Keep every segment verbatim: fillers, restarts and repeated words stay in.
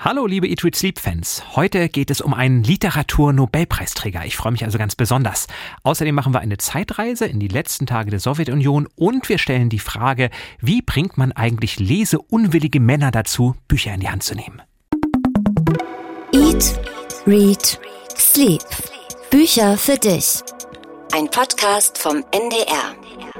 Hallo liebe Eat, Read, Sleep-Fans. Heute geht es um einen Literatur-Nobelpreisträger. Ich freue mich also ganz besonders. Außerdem machen wir eine Zeitreise in die letzten Tage der Sowjetunion und wir stellen die Frage, wie bringt man eigentlich leseunwillige Männer dazu, Bücher in die Hand zu nehmen? Eat, Read, Sleep. Bücher für dich. Ein Podcast vom N D R.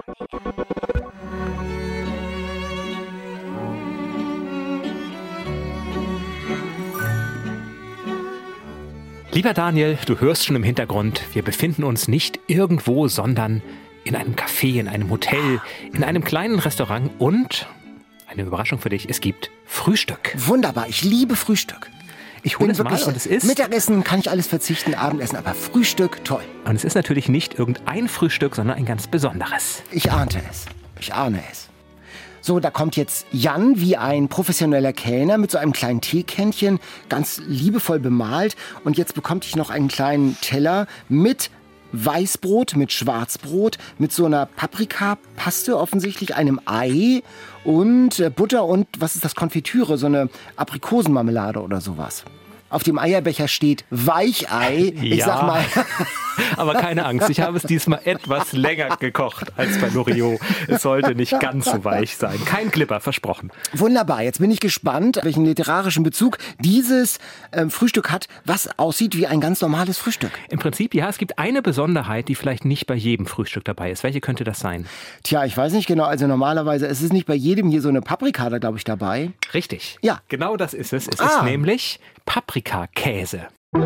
Lieber Daniel, du hörst schon im Hintergrund, wir befinden uns nicht irgendwo, sondern in einem Café, in einem Hotel, in einem kleinen Restaurant und, eine Überraschung für dich, es gibt Frühstück. Wunderbar, ich liebe Frühstück. Ich hole es mal und es ist... Mittagessen kann ich alles verzichten, Abendessen, aber Frühstück, toll. Und es ist natürlich nicht irgendein Frühstück, sondern ein ganz besonderes. Ich ahnte es, ich ahne es. So, da kommt jetzt Jan wie ein professioneller Kellner mit so einem kleinen Teekännchen, ganz liebevoll bemalt. Und jetzt bekommt ich noch einen kleinen Teller mit Weißbrot, mit Schwarzbrot, mit so einer Paprikapaste offensichtlich, einem Ei und äh, Butter und, was ist das, Konfitüre, so eine Aprikosenmarmelade oder sowas. Auf dem Eierbecher steht Weichei. Ich ja, sag mal. Aber keine Angst, ich habe es diesmal etwas länger gekocht als bei Loriot. Es sollte nicht ganz so weich sein. Kein Clipper, versprochen. Wunderbar, jetzt bin ich gespannt, welchen literarischen Bezug dieses ähm, Frühstück hat, was aussieht wie ein ganz normales Frühstück. Im Prinzip, ja, es gibt eine Besonderheit, die vielleicht nicht bei jedem Frühstück dabei ist. Welche könnte das sein? Tja, ich weiß nicht genau. Also normalerweise ist es nicht bei jedem hier so eine Paprika da, glaube ich, dabei. Richtig. Ja. Genau das ist es. Es Ah. ist nämlich Paprikakäse.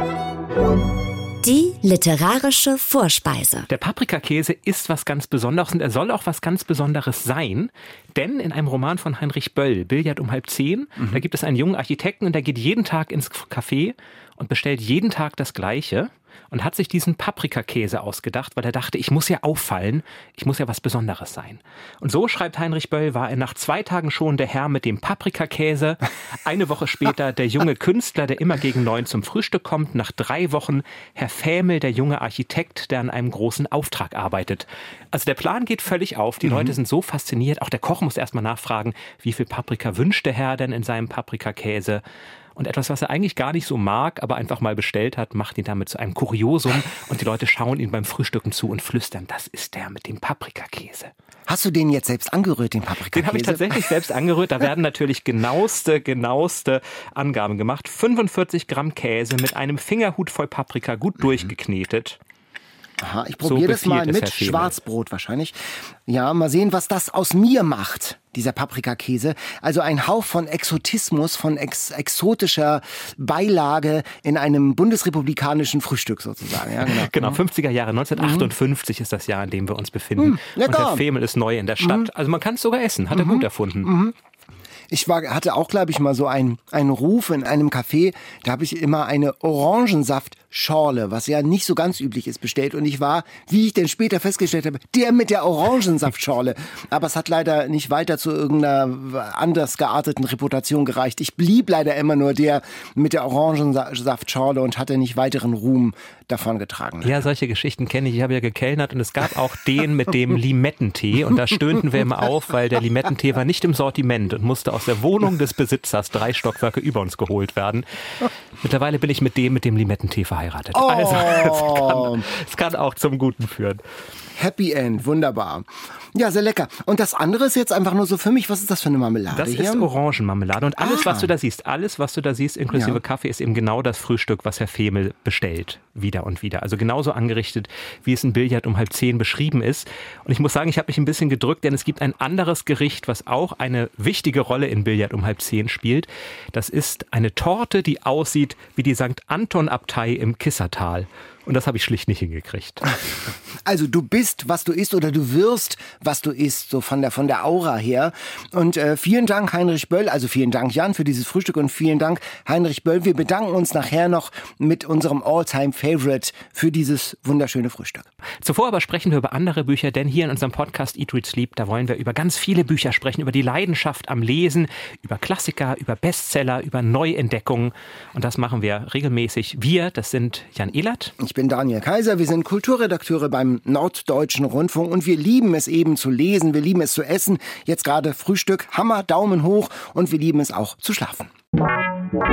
Die literarische Vorspeise. Der Paprikakäse ist was ganz Besonderes und er soll auch was ganz Besonderes sein, denn in einem Roman von Heinrich Böll, Billard um halb zehn, mhm. da gibt es einen jungen Architekten und der geht jeden Tag ins Café und bestellt jeden Tag das Gleiche und hat sich diesen Paprikakäse ausgedacht, weil er dachte, ich muss ja auffallen, ich muss ja was Besonderes sein. Und so, schreibt Heinrich Böll, war er nach zwei Tagen schon der Herr mit dem Paprikakäse, eine Woche später der junge Künstler, der immer gegen neun zum Frühstück kommt, nach drei Wochen Herr Fähmel, der junge Architekt, der an einem großen Auftrag arbeitet. Also der Plan geht völlig auf, die mhm. Leute sind so fasziniert, auch der Koch muss erstmal nachfragen, wie viel Paprika wünscht der Herr denn in seinem Paprikakäse? Und etwas, was er eigentlich gar nicht so mag, aber einfach mal bestellt hat, macht ihn damit zu einem Kuriosum. Und die Leute schauen ihm beim Frühstücken zu und flüstern, das ist der mit dem Paprikakäse. Hast du den jetzt selbst angerührt, den Paprikakäse? Den habe ich tatsächlich selbst angerührt. Da werden natürlich genaueste, genaueste Angaben gemacht. fünfundvierzig Gramm Käse mit einem Fingerhut voll Paprika, gut durchgeknetet. Aha, ich probiere So das mal befiehlt es mit Herr Fämel. Schwarzbrot wahrscheinlich. Ja, mal sehen, was das aus mir macht, dieser Paprikakäse. Also ein Hauch von Exotismus, von ex exotischer Beilage in einem bundesrepublikanischen Frühstück sozusagen. Ja, genau. Genau, fünfziger Jahre, neunzehnhundertachtundfünfzig mhm. ist das Jahr, in dem wir uns befinden. Mhm, und Herr Fämel ist neu in der Stadt. Mhm. Also man kann es sogar essen, hat er mhm. gut erfunden. Mhm. Ich war, hatte auch, glaube ich, mal so einen, einen Ruf in einem Café, da habe ich immer eine Orangensaftschorle, was ja nicht so ganz üblich ist, bestellt. Und ich war, wie ich denn später festgestellt habe, der mit der Orangensaftschorle. Aber es hat leider nicht weiter zu irgendeiner anders gearteten Reputation gereicht. Ich blieb leider immer nur der mit der Orangensaftschorle und hatte nicht weiteren Ruhm davongetragen. Ja, solche Geschichten kenne ich. Ich habe ja gekellnert und es gab auch den mit dem Limettentee. Und da stöhnten wir immer auf, weil der Limettentee war nicht im Sortiment und musste aus der Wohnung des Besitzers drei Stockwerke über uns geholt werden. Mittlerweile bin ich mit dem mit dem Limettentee verheiratet. Oh. Also es kann, es kann auch zum Guten führen. Happy End, wunderbar. Ja, sehr lecker. Und das andere ist jetzt einfach nur so für mich, was ist das für eine Marmelade Das hier? ist Orangenmarmelade und alles, Ah. was du da siehst, alles, was du da siehst, inklusive Ja. Kaffee, ist eben genau das Frühstück, was Herr Fämel bestellt, wieder und wieder. Also genauso angerichtet, wie es in Billard um halb zehn beschrieben ist. Und ich muss sagen, ich habe mich ein bisschen gedrückt, denn es gibt ein anderes Gericht, was auch eine wichtige Rolle in Billard um halb zehn spielt. Das ist eine Torte, die aussieht wie die Sankt Anton-Abtei im Kissertal. Und das habe ich schlicht nicht hingekriegt. Also du bist, was du isst, oder du wirst, was du isst, so von der von der Aura her. Und äh, vielen Dank, Heinrich Böll, also vielen Dank, Jan, für dieses Frühstück und vielen Dank, Heinrich Böll. Wir bedanken uns nachher noch mit unserem All-Time-Favorite für dieses wunderschöne Frühstück. Zuvor aber sprechen wir über andere Bücher, denn hier in unserem Podcast Eat, Read, Sleep, da wollen wir über ganz viele Bücher sprechen, über die Leidenschaft am Lesen, über Klassiker, über Bestseller, über Neuentdeckungen. Und das machen wir regelmäßig. Wir, das sind Jan Ehlert. Ich bin Daniel Kaiser, wir sind Kulturredakteure beim Norddeutschen Rundfunk und wir lieben es eben zu lesen, wir lieben es zu essen. Jetzt gerade Frühstück, Hammer, Daumen hoch und wir lieben es auch zu schlafen.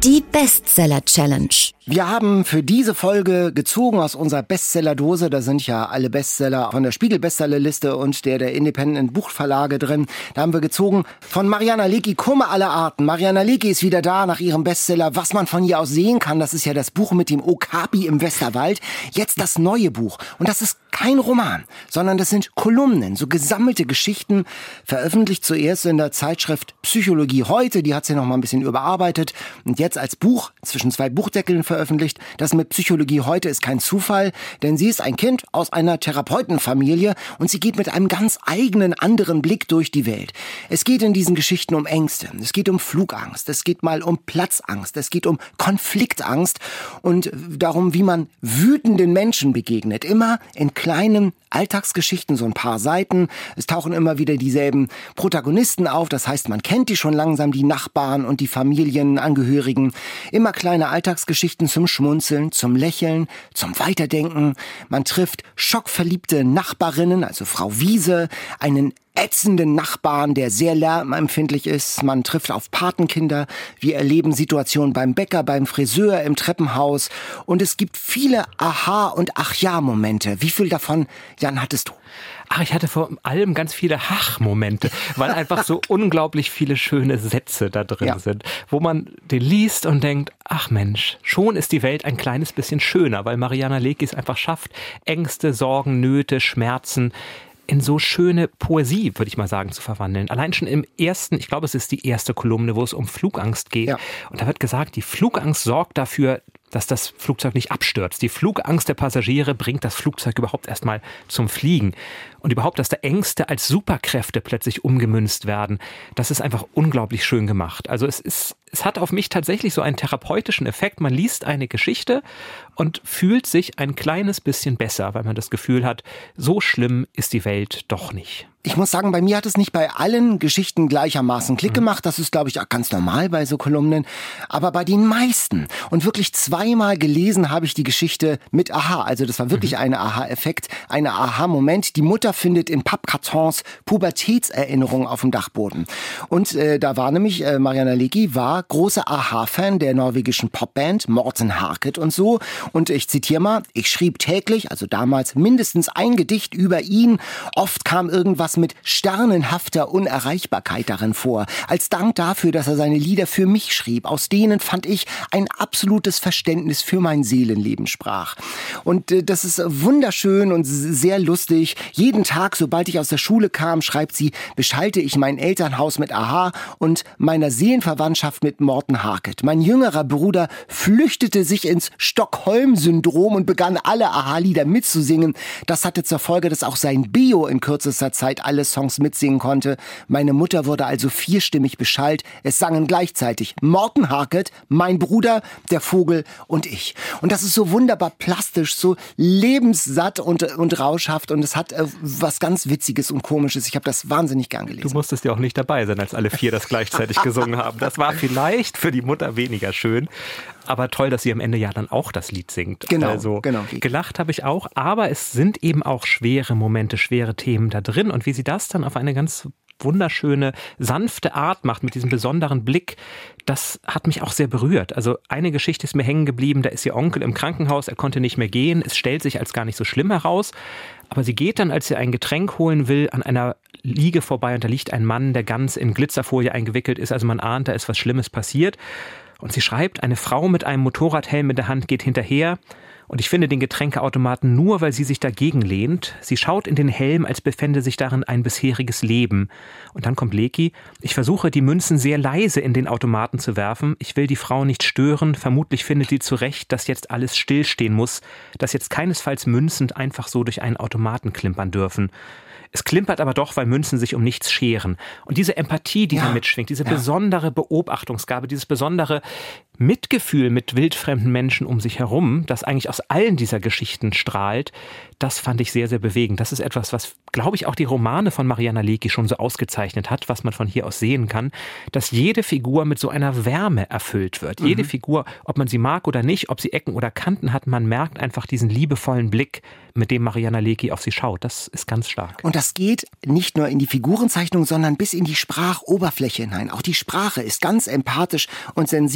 Die Bestseller-Challenge. Wir haben für diese Folge gezogen aus unserer Bestseller-Dose. Da sind ja alle Bestseller von der Spiegel-Bestsellerliste und der der Independent Buchverlage drin. Da haben wir gezogen von Mariana Lecki, Kummer aller Arten. Mariana Lecki ist wieder da nach ihrem Bestseller. Was man von hier aus sehen kann, das ist ja das Buch mit dem Okapi im Westerwald. Jetzt das neue Buch. Und das ist kein Roman, sondern das sind Kolumnen, so gesammelte Geschichten, veröffentlicht zuerst in der Zeitschrift Psychologie heute. Die hat sie noch mal ein bisschen überarbeitet. Und jetzt als Buch zwischen zwei Buchdeckeln veröffentlicht. Das mit Psychologie heute ist kein Zufall, denn sie ist ein Kind aus einer Therapeutenfamilie und sie geht mit einem ganz eigenen, anderen Blick durch die Welt. Es geht in diesen Geschichten um Ängste, es geht um Flugangst, es geht mal um Platzangst, es geht um Konfliktangst und darum, wie man wütenden Menschen begegnet. Immer in kleinen Alltagsgeschichten, so ein paar Seiten. Es tauchen immer wieder dieselben Protagonisten auf, das heißt, man kennt die schon langsam, die Nachbarn und die Familienangehörigen. Immer kleine Alltagsgeschichten zum Schmunzeln, zum Lächeln, zum Weiterdenken. Man trifft schockverliebte Nachbarinnen, also Frau Wiese, einen ätzenden Nachbarn, der sehr lärmempfindlich ist. Man trifft auf Patenkinder. Wir erleben Situationen beim Bäcker, beim Friseur, im Treppenhaus. Und es gibt viele Aha- und Ach-ja-Momente. Wie viel davon, Jan, hattest du? Ach, ich hatte vor allem ganz viele Hach-Momente, weil einfach so unglaublich viele schöne Sätze da drin ja. sind, wo man den liest und denkt, ach Mensch, schon ist die Welt ein kleines bisschen schöner, weil Mariana Lecki es einfach schafft, Ängste, Sorgen, Nöte, Schmerzen in so schöne Poesie, würde ich mal sagen, zu verwandeln. Allein schon im ersten, ich glaube, es ist die erste Kolumne, wo es um Flugangst geht. Ja. Und da wird gesagt, die Flugangst sorgt dafür, dass das Flugzeug nicht abstürzt. Die Flugangst der Passagiere bringt das Flugzeug überhaupt erstmal zum Fliegen. Und überhaupt, dass da Ängste als Superkräfte plötzlich umgemünzt werden, das ist einfach unglaublich schön gemacht. Also es ist, es hat auf mich tatsächlich so einen therapeutischen Effekt. Man liest eine Geschichte und fühlt sich ein kleines bisschen besser, weil man das Gefühl hat, so schlimm ist die Welt doch nicht. Ich muss sagen, bei mir hat es nicht bei allen Geschichten gleichermaßen Klick gemacht. Das ist, glaube ich, auch ganz normal bei so Kolumnen. Aber bei den meisten und wirklich zweimal gelesen habe ich die Geschichte mit Aha. Also das war wirklich mhm. ein Aha-Effekt, ein Aha-Moment. Die Mutter findet in Pappkartons Pubertätserinnerungen auf dem Dachboden. Und äh, da war nämlich, äh, Mariana Lecki war großer Aha-Fan der norwegischen Popband Morten Harket und so. Und ich zitiere mal, ich schrieb täglich, also damals mindestens ein Gedicht über ihn. Oft kam irgendwas mit sternenhafter Unerreichbarkeit darin vor. Als Dank dafür, dass er seine Lieder für mich schrieb. Aus denen fand ich ein absolutes Verständnis für mein Seelenleben sprach. Und äh, das ist wunderschön und sehr lustig. Jeden Tag, sobald ich aus der Schule kam, schreibt sie, beschallte ich mein Elternhaus mit Aha und meiner Seelenverwandtschaft mit Morten Harket. Mein jüngerer Bruder flüchtete sich ins Stockholm-Syndrom und begann alle Aha-Lieder mitzusingen. Das hatte zur Folge, dass auch sein Bio in kürzester Zeit alle Songs mitsingen konnte. Meine Mutter wurde also vierstimmig beschallt. Es sangen gleichzeitig Morten Harket, mein Bruder, der Vogel und ich. Und das ist so wunderbar plastisch, so lebenssatt und, und rauschhaft und es hat äh, was ganz Witziges und Komisches. Ich habe das wahnsinnig gern gelesen. Du musstest ja auch nicht dabei sein, als alle vier das gleichzeitig gesungen haben. Das war vielleicht für die Mutter weniger schön. Aber toll, dass sie am Ende ja dann auch das Lied singt. Genau, also, genau. Gelacht habe ich auch, aber es sind eben auch schwere Momente, schwere Themen da drin. Und wie sie das dann auf eine ganz wunderschöne, sanfte Art macht, mit diesem besonderen Blick, das hat mich auch sehr berührt. Also eine Geschichte ist mir hängen geblieben, da ist ihr Onkel im Krankenhaus, er konnte nicht mehr gehen. Es stellt sich als gar nicht so schlimm heraus. Aber sie geht dann, als sie ein Getränk holen will, an einer Liege vorbei und da liegt ein Mann, der ganz in Glitzerfolie eingewickelt ist. Also man ahnt, da ist was Schlimmes passiert. Und sie schreibt, eine Frau mit einem Motorradhelm in der Hand geht hinterher und ich finde den Getränkeautomaten nur, weil sie sich dagegen lehnt. Sie schaut in den Helm, als befände sich darin ein bisheriges Leben. Und dann kommt Lecki, ich versuche die Münzen sehr leise in den Automaten zu werfen. Ich will die Frau nicht stören. Vermutlich findet sie zurecht, dass jetzt alles stillstehen muss, dass jetzt keinesfalls Münzen einfach so durch einen Automaten klimpern dürfen. Es klimpert aber doch, weil Münzen sich um nichts scheren. Und diese Empathie, die ja, da mitschwingt, diese ja. besondere Beobachtungsgabe, dieses besondere Mitgefühl mit wildfremden Menschen um sich herum, das eigentlich aus allen dieser Geschichten strahlt, das fand ich sehr, sehr bewegend. Das ist etwas, was, glaube ich, auch die Romane von Mariana Lecki schon so ausgezeichnet hat, was man von hier aus sehen kann, dass jede Figur mit so einer Wärme erfüllt wird. Mhm. Jede Figur, ob man sie mag oder nicht, ob sie Ecken oder Kanten hat, man merkt einfach diesen liebevollen Blick, mit dem Mariana Lecki auf sie schaut. Das ist ganz stark. Und das geht nicht nur in die Figurenzeichnung, sondern bis in die Sprachoberfläche hinein. Auch die Sprache ist ganz empathisch und sensibel. Also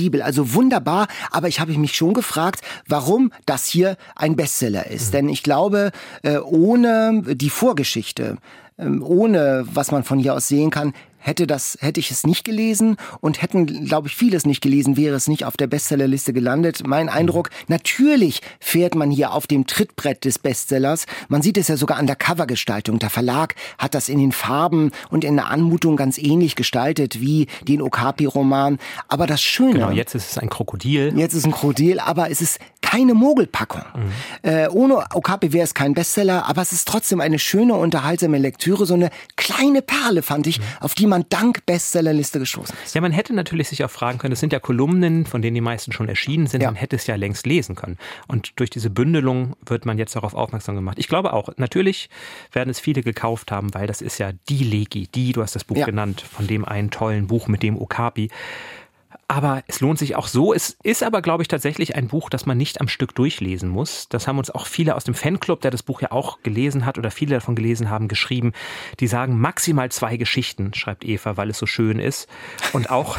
Geschichte wunderbar, aber ich habe mich schon gefragt, warum das hier ein Bestseller ist. Mhm. Denn ich glaube, ohne die Vorgeschichte, ohne was man von hier aus sehen kann, hätte das, hätte ich es nicht gelesen und hätten, glaube ich, vieles nicht gelesen, wäre es nicht auf der Bestsellerliste gelandet. Mein Eindruck, natürlich fährt man hier auf dem Trittbrett des Bestsellers. Man sieht es ja sogar an der Covergestaltung. Der Verlag hat das in den Farben und in der Anmutung ganz ähnlich gestaltet wie den Okapi-Roman. Aber das Schöne... Genau, jetzt ist es ein Krokodil. Jetzt ist es ein Krokodil, aber es ist keine Mogelpackung. Mhm. Äh, ohne Okapi wäre es kein Bestseller, aber es ist trotzdem eine schöne, unterhaltsame Lektüre, so eine kleine Perle, fand ich, mhm. auf die man dank Bestsellerliste gestoßen ist. Ja, man hätte natürlich sich auch fragen können, es sind ja Kolumnen, von denen die meisten schon erschienen sind, ja. Man hätte es ja längst lesen können. Und durch diese Bündelung wird man jetzt darauf aufmerksam gemacht. Ich glaube auch, natürlich werden es viele gekauft haben, weil das ist ja die Legi, die, du hast das Buch ja. genannt, von dem einen tollen Buch mit dem Okapi. Aber es lohnt sich auch so. Es ist aber, glaube ich, tatsächlich ein Buch, das man nicht am Stück durchlesen muss. Das haben uns auch viele aus dem Fanclub, der das Buch ja auch gelesen hat oder viele davon gelesen haben, geschrieben. Die sagen maximal zwei Geschichten, schreibt Eva, weil es so schön ist. Und auch,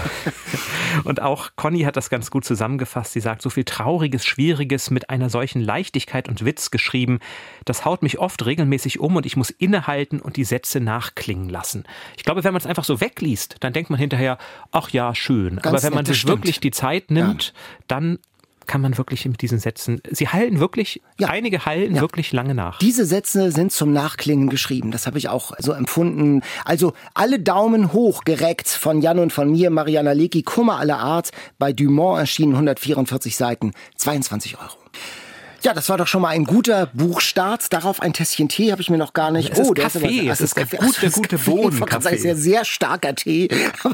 und auch Conny hat das ganz gut zusammengefasst. Sie sagt, so viel Trauriges, Schwieriges mit einer solchen Leichtigkeit und Witz geschrieben. Das haut mich oft regelmäßig um und ich muss innehalten und die Sätze nachklingen lassen. Ich glaube, wenn man es einfach so wegliest, dann denkt man hinterher, ach ja, schön. Ganz aber wenn man sich wirklich die Zeit nimmt, ja. dann kann man wirklich mit diesen Sätzen, sie hallen wirklich, ja. einige hallen ja. wirklich lange nach. Diese Sätze sind zum Nachklingen geschrieben, das habe ich auch so empfunden. Also alle Daumen hoch gereckt von Jan und von mir, Mariana Lecki, Kummer aller Art, bei Dumont erschienen, hundertvierundvierzig Seiten, zweiundzwanzig Euro. Ja, das war doch schon mal ein guter Buchstart. Darauf ein Tässchen Tee habe ich mir noch gar nicht... Es ist oh, Kaffee, es ist der gute, gute Bohnenkaffee. Es ist ja sehr starker Tee.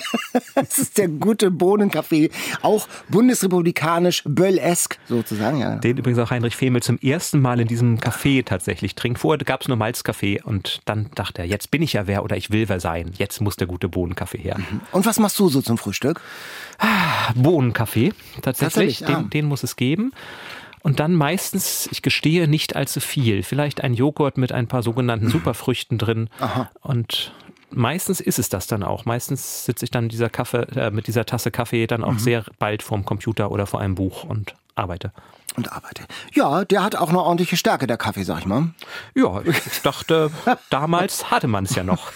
Es ist der gute Bohnenkaffee. Auch bundesrepublikanisch, Böll-esk sozusagen. Ja. Den übrigens auch Heinrich Femel zum ersten Mal in diesem Café tatsächlich trinkt. Vorher gab es nur Malzkaffee und dann dachte er, jetzt bin ich ja wer oder ich will wer sein. Jetzt muss der gute Bohnenkaffee her. Und was machst du so zum Frühstück? Bohnenkaffee, tatsächlich. tatsächlich ja. den, den muss es geben. Und dann meistens, ich gestehe, nicht allzu viel. Vielleicht ein Joghurt mit ein paar sogenannten Superfrüchten drin. Aha. Und meistens ist es das dann auch. Meistens sitze ich dann dieser Kaffee, äh, mit dieser Tasse Kaffee dann auch mhm. sehr bald vorm Computer oder vor einem Buch und arbeite. Und arbeite. Ja, der hat auch eine ordentliche Stärke, der Kaffee, sag ich mal. Ja, ich dachte, damals hatte man es ja noch.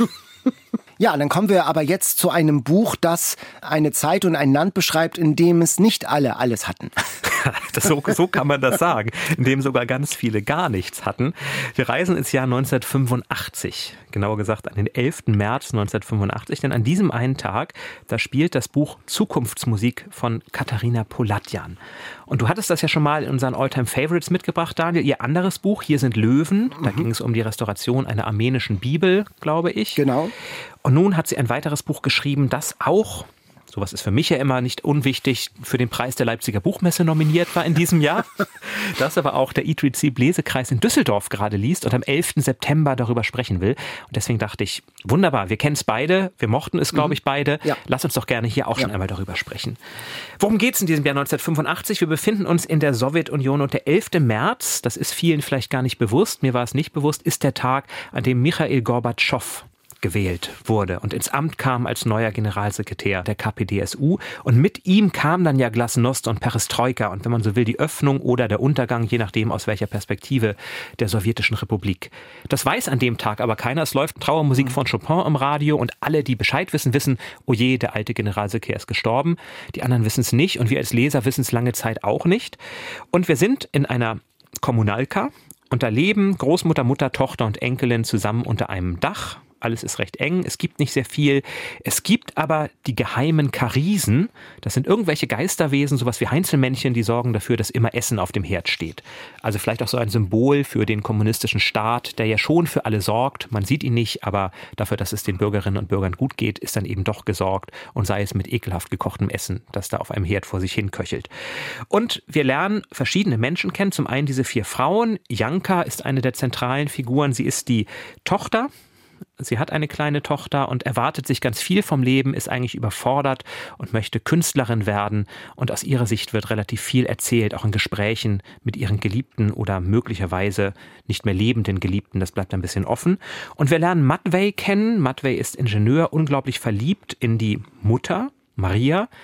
Ja, dann kommen wir aber jetzt zu einem Buch, das eine Zeit und ein Land beschreibt, in dem es nicht alle alles hatten. Das, so, so kann man das sagen, in dem sogar ganz viele gar nichts hatten. Wir reisen ins Jahr neunzehnhundertfünfundachtzig, genauer gesagt an den elften März neunzehnhundertfünfundachtzig, denn an diesem einen Tag, da spielt das Buch Zukunftsmusik von Katharina Polatjan. Und du hattest das ja schon mal in unseren Alltime Favorites mitgebracht, Daniel. Ihr anderes Buch, Hier sind Löwen, da mhm. ging es um die Restauration einer armenischen Bibel, glaube ich. Genau. Und nun hat sie ein weiteres Buch geschrieben, das auch, sowas ist für mich ja immer nicht unwichtig, für den Preis der Leipziger Buchmesse nominiert war in diesem Jahr, das aber auch der I drei C Lesekreis in Düsseldorf gerade liest und am elften September darüber sprechen will. Und deswegen dachte ich, wunderbar, wir kennen es beide, wir mochten es, glaube ich, beide. Ja. Lass uns doch gerne hier auch ja. schon einmal darüber sprechen. Worum geht es in diesem Jahr neunzehnhundertfünfundachtzig? Wir befinden uns in der Sowjetunion und der elfte März, das ist vielen vielleicht gar nicht bewusst, mir war es nicht bewusst, ist der Tag, an dem Michail Gorbatschow gewählt wurde und ins Amt kam als neuer Generalsekretär der K P D S U. Und mit ihm kam dann ja Glasnost und Perestroika und wenn man so will, die Öffnung oder der Untergang, je nachdem aus welcher Perspektive der sowjetischen Republik. Das weiß an dem Tag aber keiner. Es läuft Trauermusik mhm. von Chopin im Radio und alle, die Bescheid wissen, wissen, oh je, der alte Generalsekretär ist gestorben. Die anderen wissen es nicht und wir als Leser wissen es lange Zeit auch nicht. Und wir sind in einer Kommunalka und da leben Großmutter, Mutter, Tochter und Enkelin zusammen unter einem Dach. Alles ist recht eng, es gibt nicht sehr viel. Es gibt aber die geheimen Karisen. Das sind irgendwelche Geisterwesen, sowas wie Heinzelmännchen, die sorgen dafür, dass immer Essen auf dem Herd steht. Also vielleicht auch so ein Symbol für den kommunistischen Staat, der ja schon für alle sorgt. Man sieht ihn nicht, aber dafür, dass es den Bürgerinnen und Bürgern gut geht, ist dann eben doch gesorgt. Und sei es mit ekelhaft gekochtem Essen, das da auf einem Herd vor sich hin köchelt. Und wir lernen verschiedene Menschen kennen. Zum einen diese vier Frauen. Janka ist eine der zentralen Figuren. Sie ist die Tochter. Sie hat eine kleine Tochter und erwartet sich ganz viel vom Leben, ist eigentlich überfordert und möchte Künstlerin werden. Und aus ihrer Sicht wird relativ viel erzählt, auch in Gesprächen mit ihren Geliebten oder möglicherweise nicht mehr lebenden Geliebten. Das bleibt ein bisschen offen. Und wir lernen Matvej kennen. Matvej ist Ingenieur, unglaublich verliebt in die Mutter, Maria.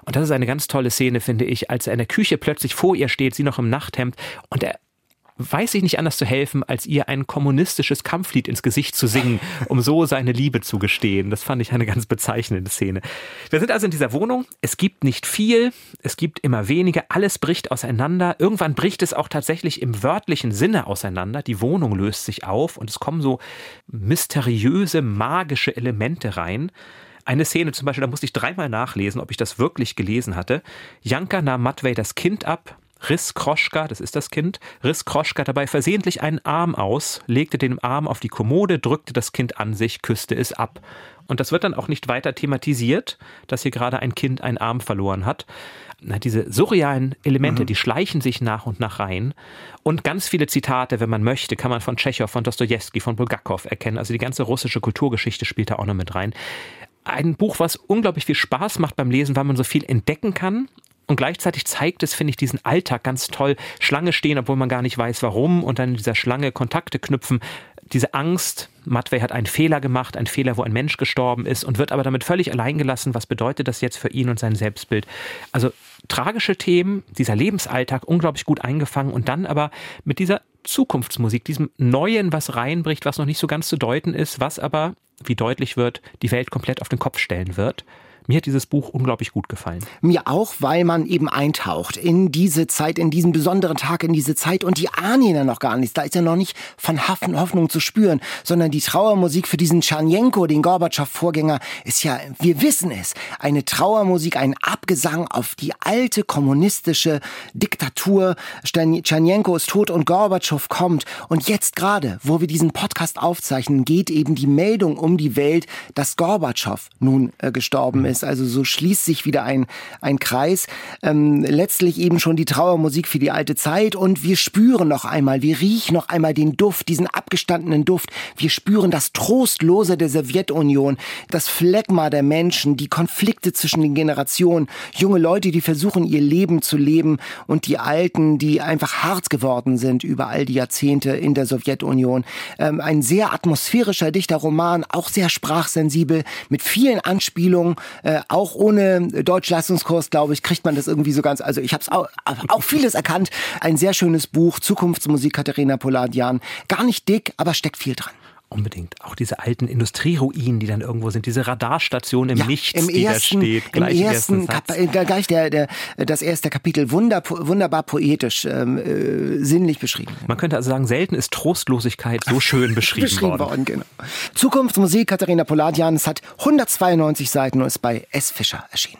Und das ist eine ganz tolle Szene, finde ich, als er in der Küche plötzlich vor ihr steht, sie noch im Nachthemd und er weiß sich nicht anders zu helfen, als ihr ein kommunistisches Kampflied ins Gesicht zu singen, um so seine Liebe zu gestehen. Das fand ich eine ganz bezeichnende Szene. Wir sind also in dieser Wohnung. Es gibt nicht viel, es gibt immer weniger. Alles bricht auseinander. Irgendwann bricht es auch tatsächlich im wörtlichen Sinne auseinander. Die Wohnung löst sich auf und es kommen so mysteriöse, magische Elemente rein. Eine Szene zum Beispiel, da musste ich dreimal nachlesen, ob ich das wirklich gelesen hatte. Janka nahm Matvej das Kind ab, riss Kroschka, das ist das Kind, riss Kroschka dabei versehentlich einen Arm aus, legte den Arm auf die Kommode, drückte das Kind an sich, küsste es ab. Und das wird dann auch nicht weiter thematisiert, dass hier gerade ein Kind einen Arm verloren hat. Na, diese surrealen Elemente, mhm. die schleichen sich nach und nach rein. Und ganz viele Zitate, wenn man möchte, kann man von Tschechow, von Dostojewski, von Bulgakow erkennen. Also die ganze russische Kulturgeschichte spielt da auch noch mit rein. Ein Buch, was unglaublich viel Spaß macht beim Lesen, weil man so viel entdecken kann. Und gleichzeitig zeigt es, finde ich, diesen Alltag ganz toll. Schlange stehen, obwohl man gar nicht weiß, warum. Und dann in dieser Schlange Kontakte knüpfen. Diese Angst, Matvej hat einen Fehler gemacht, einen Fehler, wo ein Mensch gestorben ist und wird aber damit völlig allein gelassen. Was bedeutet das jetzt für ihn und sein Selbstbild? Also tragische Themen, dieser Lebensalltag unglaublich gut eingefangen und dann aber mit dieser Zukunftsmusik, diesem Neuen, was reinbricht, was noch nicht so ganz zu deuten ist, was aber, wie deutlich wird, die Welt komplett auf den Kopf stellen wird. Mir hat dieses Buch unglaublich gut gefallen. Mir auch, weil man eben eintaucht in diese Zeit, in diesen besonderen Tag, in diese Zeit und die ahnen ja noch gar nichts. Da ist ja noch nicht von Hoffnung zu spüren, sondern die Trauermusik für diesen Tschernjenko, den Gorbatschow-Vorgänger, ist ja, wir wissen es, eine Trauermusik, ein Abgesang auf die alte kommunistische Diktatur. Tschernjenko ist tot und Gorbatschow kommt. Und jetzt gerade, wo wir diesen Podcast aufzeichnen, geht eben die Meldung um die Welt, dass Gorbatschow nun äh, gestorben ist. Also so schließt sich wieder ein, ein Kreis. Ähm, letztlich eben schon die Trauermusik für die alte Zeit und wir spüren noch einmal, wir riechen noch einmal den Duft, diesen abgestandenen Duft. Wir spüren das Trostlose der Sowjetunion, das Phlegma der Menschen, die Konflikte zwischen den Generationen, junge Leute, die versuchen, ihr Leben zu leben und die Alten, die einfach hart geworden sind über all die Jahrzehnte in der Sowjetunion. Ähm, ein sehr atmosphärischer, dichter Roman, auch sehr sprachsensibel, mit vielen Anspielungen. Äh, auch ohne Deutschleistungskurs, glaube ich, kriegt man das irgendwie so ganz, also ich habe auch, auch vieles erkannt. Ein sehr schönes Buch, Zukunftsmusik, Katerina Poladian. Gar nicht dick, aber steckt viel dran. Unbedingt. Auch diese alten Industrieruinen, die dann irgendwo sind, diese Radarstation im ja, Nichts, im die ersten, da steht. Im ersten, ersten Kap- gleich der, der, das erste Kapitel, wunder, wunderbar poetisch, ähm, äh, sinnlich beschrieben. Man könnte also sagen, selten ist Trostlosigkeit so schön beschrieben, beschrieben worden. worden. Genau. Zukunftsmusik, Katerina Poladian, es hat hundertzweiundneunzig Seiten und ist bei S. Fischer erschienen.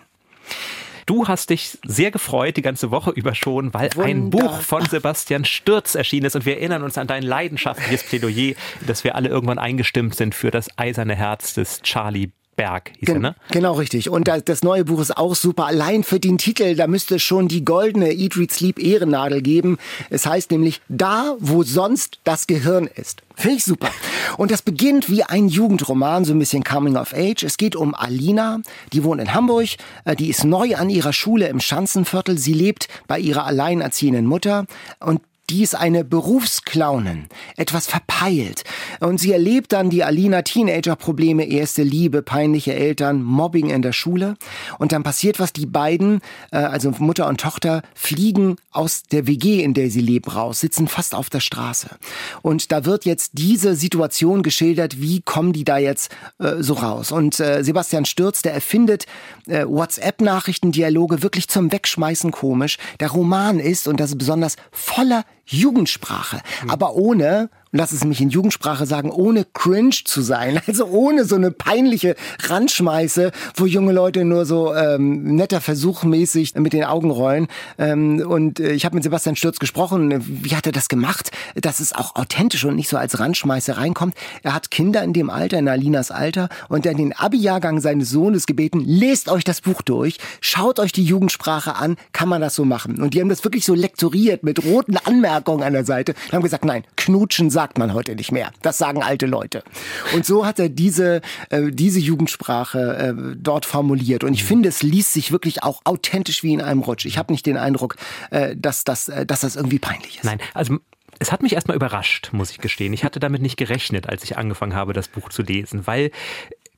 Du hast dich sehr gefreut, die ganze Woche über schon, weil Wunder. ein Buch von Sebastian Stürz erschienen ist und wir erinnern uns an dein leidenschaftliches Plädoyer, dass wir alle irgendwann eingestimmt sind für das eiserne Herz des Charlie Berg, hieß Gen- er, ne? Genau, richtig. Und das neue Buch ist auch super. Allein für den Titel, da müsste es schon die goldene Eat, Read, Sleep Ehrennadel geben. Es heißt nämlich, da, wo sonst das Gehirn ist. Finde ich super. Und das beginnt wie ein Jugendroman, so ein bisschen Coming of Age. Es geht um Alina, die wohnt in Hamburg, die ist neu an ihrer Schule im Schanzenviertel. Sie lebt bei ihrer alleinerziehenden Mutter und die ist eine Berufsclownin, etwas verpeilt. Und sie erlebt dann die Alina Teenager-Probleme, erste Liebe, peinliche Eltern, Mobbing in der Schule. Und dann passiert was, die beiden, also Mutter und Tochter, fliegen aus der W G, in der sie leben, raus, sitzen fast auf der Straße. Und da wird jetzt diese Situation geschildert, wie kommen die da jetzt äh, so raus. Und äh, Sebastian Stürz, der erfindet äh, WhatsApp-Nachrichtendialoge wirklich zum Wegschmeißen komisch. Der Roman ist, und das ist besonders, voller Jugendsprache, mhm. aber ohne, lass es mich in Jugendsprache sagen, ohne cringe zu sein, also ohne so eine peinliche Randschmeiße, wo junge Leute nur so ähm, netter versuchmäßig mit den Augen rollen. Ähm, und äh, ich habe mit Sebastian Stürz gesprochen, wie hat er das gemacht, dass es auch authentisch und nicht so als Randschmeiße reinkommt. Er hat Kinder in dem Alter, in Alinas Alter, und dann den Abi-Jahrgang seines Sohnes gebeten, lest euch das Buch durch, schaut euch die Jugendsprache an, kann man das so machen. Und die haben das wirklich so lektoriert mit roten Anmerkungen an der Seite. Die haben gesagt, nein, knutschen sagt man heute nicht mehr. Das sagen alte Leute. Und so hat er diese, äh, diese Jugendsprache äh, dort formuliert. Und ich finde, es liest sich wirklich auch authentisch wie in einem Rutsch. Ich habe nicht den Eindruck, äh, dass, das, äh, dass das irgendwie peinlich ist. Nein, also es hat mich erstmal überrascht, muss ich gestehen. Ich hatte damit nicht gerechnet, als ich angefangen habe, das Buch zu lesen, weil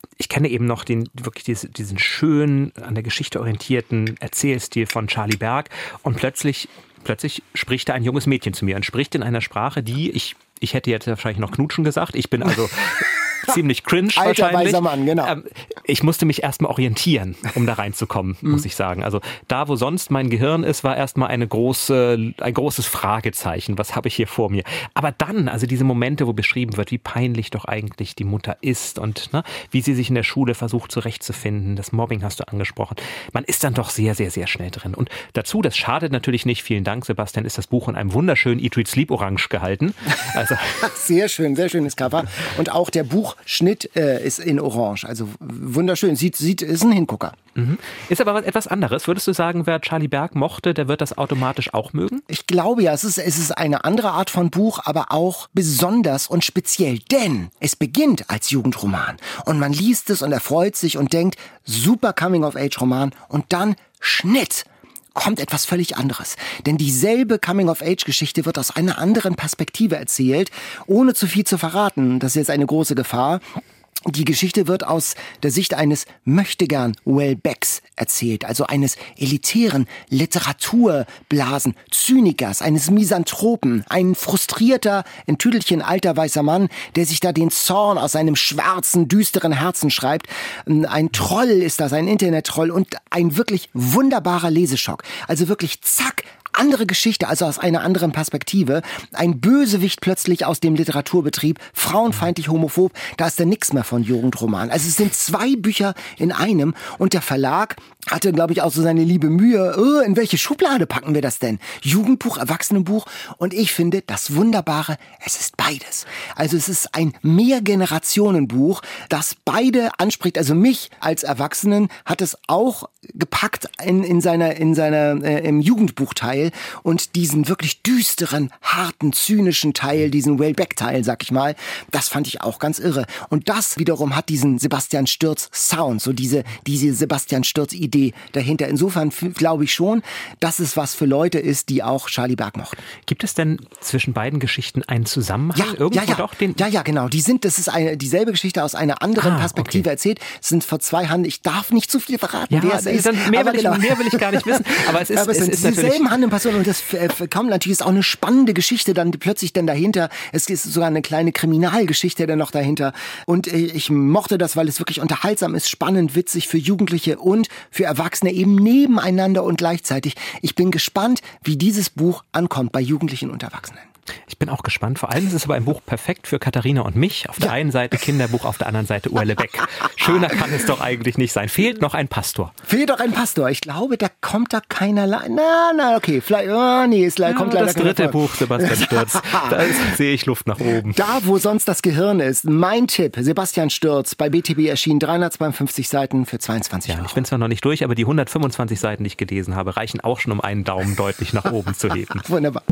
ich kenne eben noch den wirklich diesen, diesen schönen, an der Geschichte orientierten Erzählstil von Charlie Berg und plötzlich, plötzlich spricht da ein junges Mädchen zu mir und spricht in einer Sprache, die ich, ich hätte jetzt wahrscheinlich noch knutschen gesagt, ich bin also ziemlich cringe Alter, wahrscheinlich. weiser Mann, genau. Ähm, ich musste mich erstmal orientieren, um da reinzukommen, mhm. muss ich sagen. Also da, wo sonst mein Gehirn ist, war erstmal eine große, ein großes Fragezeichen. Was habe ich hier vor mir? Aber dann, also diese Momente, wo beschrieben wird, wie peinlich doch eigentlich die Mutter ist und ne, wie sie sich in der Schule versucht zurechtzufinden. Das Mobbing hast du angesprochen. Man ist dann doch sehr, sehr, sehr schnell drin. Und dazu, das schadet natürlich nicht, vielen Dank, Sebastian, ist das Buch in einem wunderschönen Eat, Read, Sleep Orange gehalten. Also sehr schön, sehr schönes Cover. Und auch der Buch Schnitt äh, ist in Orange, also wunderschön. Sieht, sieht, ist ein Hingucker. Mhm. Ist aber was, etwas anderes. Würdest du sagen, wer Charlie Berg mochte, der wird das automatisch auch mögen? Ich glaube ja, es ist, es ist eine andere Art von Buch, aber auch besonders und speziell, denn es beginnt als Jugendroman und man liest es und erfreut sich und denkt, super Coming-of-Age-Roman und dann Schnitt. Kommt etwas völlig anderes. Denn dieselbe Coming-of-Age-Geschichte wird aus einer anderen Perspektive erzählt, ohne zu viel zu verraten. Das ist jetzt eine große Gefahr. Die Geschichte wird aus der Sicht eines Möchtegern Welbecks erzählt, also eines elitären Literaturblasen, Zynikers, eines Misanthropen, ein frustrierter, in Tüdelchen alter weißer Mann, der sich da den Zorn aus seinem schwarzen, düsteren Herzen schreibt. Ein Troll ist das, ein Internet-Troll und ein wirklich wunderbarer Leseschock. Also wirklich zack, andere Geschichte, also aus einer anderen Perspektive. Ein Bösewicht plötzlich aus dem Literaturbetrieb, frauenfeindlich, homophob, da ist da nichts mehr von Jugendroman. Also es sind zwei Bücher in einem und der Verlag hatte, glaube ich, auch so seine liebe Mühe, oh, in welche Schublade packen wir das denn? Jugendbuch, Erwachsenenbuch? Und ich finde, das Wunderbare, es ist beides. Also es ist ein Mehrgenerationenbuch, das beide anspricht. Also mich als Erwachsenen hat es auch gepackt in, in seiner, in seiner, äh, im Jugendbuchteil und diesen wirklich düsteren, harten, zynischen Teil, diesen Welbeck-Teil, sag ich mal, das fand ich auch ganz irre. Und das wiederum hat diesen Sebastian Stürz-Sound, so diese, diese Sebastian Stürz-Idee dahinter. Insofern glaube ich schon, dass es was für Leute ist, die auch Charlie Berg mochten. Gibt es denn zwischen beiden Geschichten einen Zusammenhang? Ja, Irgendwo ja, ja. Doch, den ja, ja, genau. Die sind, das ist eine, dieselbe Geschichte aus einer anderen ah, Perspektive okay. erzählt. Es sind vor zwei Handen. Ich darf nicht zu viel verraten, ja, wer es ist. Dann mehr, aber will ich, genau. mehr will ich gar nicht wissen. Aber es ist, aber es, es sind ist dieselben Handelpersonen und das äh, kommt natürlich, ist auch eine spannende Geschichte dann plötzlich dann dahinter. Es ist sogar eine kleine Kriminalgeschichte dann noch dahinter. Und äh, ich mochte das, weil es wirklich unterhaltsam ist, spannend, witzig für Jugendliche und für Erwachsene eben nebeneinander und gleichzeitig. Ich bin gespannt, wie dieses Buch ankommt bei Jugendlichen und Erwachsenen. Ich bin auch gespannt. Vor allem ist es aber ein Buch perfekt für Katharina und mich. Auf der ja. einen Seite Kinderbuch, auf der anderen Seite Uerle Beck. Schöner kann es doch eigentlich nicht sein. Fehlt noch ein Pastor. Fehlt doch ein Pastor. Ich glaube, da kommt da keinerlei. Na, na, okay. Vielleicht, oh, nee, es ja, kommt leider das dritte Buch, Sebastian Stürz. Da ist, sehe ich Luft nach oben. Da, wo sonst das Gehirn ist. Mein Tipp, Sebastian Stürz, bei B T B erschienen, dreihundertzweiundfünfzig Seiten für zweiundzwanzig Euro. Ja, ich bin zwar noch nicht durch, aber die hundertfünfundzwanzig Seiten, die ich gelesen habe, reichen auch schon, um einen Daumen deutlich nach oben zu heben. Wunderbar.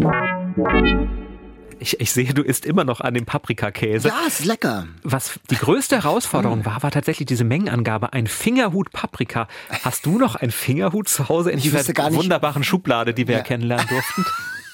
Ich, ich sehe, du isst immer noch an dem Paprikakäse. Ja, ist lecker. Was die größte Herausforderung war, war tatsächlich diese Mengenangabe. Ein Fingerhut Paprika. Hast du noch einen Fingerhut zu Hause in dieser wunderbaren Schublade, die wir ja. kennenlernen durften?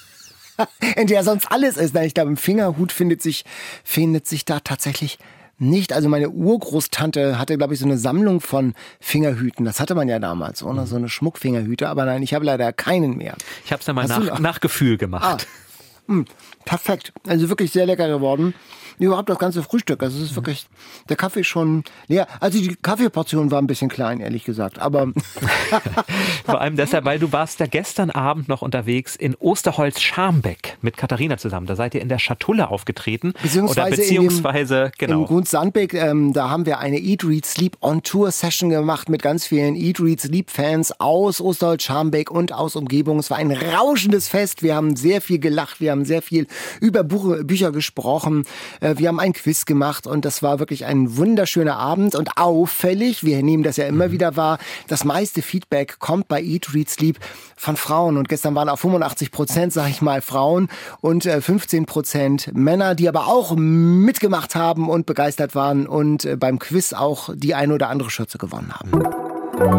In der sonst alles ist. Ich glaube, im Fingerhut findet sich, findet sich da tatsächlich nicht. Also meine Urgroßtante hatte, glaube ich, so eine Sammlung von Fingerhüten. Das hatte man ja damals, oder? So eine Schmuckfingerhüte. Aber nein, ich habe leider keinen mehr. Ich habe es dann mal nach, nach Gefühl gemacht. Ah. Mm, perfekt. Also wirklich sehr lecker geworden. Überhaupt das ganze Frühstück. Also es ist wirklich, der Kaffee schon leer. Also die Kaffeeportion war ein bisschen klein, ehrlich gesagt. Aber vor allem deshalb, weil du warst ja gestern Abend noch unterwegs in Osterholz-Scharmbeck mit Katharina zusammen. Da seid ihr in der Schatulle aufgetreten. Beziehungsweise, oder beziehungsweise in dem, genau. in Grund-Sandbeck, ähm, da haben wir eine Eat, Read, Sleep on Tour Session gemacht mit ganz vielen Eat, Read, Sleep Fans aus Osterholz-Scharmbeck und aus Umgebung. Es war ein rauschendes Fest. Wir haben sehr viel gelacht. Wir haben sehr viel über Buch, Bücher gesprochen. Wir haben ein Quiz gemacht und das war wirklich ein wunderschöner Abend und auffällig, wir nehmen das ja immer wieder wahr, das meiste Feedback kommt bei Eat, Read, Sleep von Frauen und gestern waren auch fünfundachtzig Prozent, sag ich mal, Frauen und fünfzehn Prozent Männer, die aber auch mitgemacht haben und begeistert waren und beim Quiz auch die eine oder andere Schürze gewonnen haben.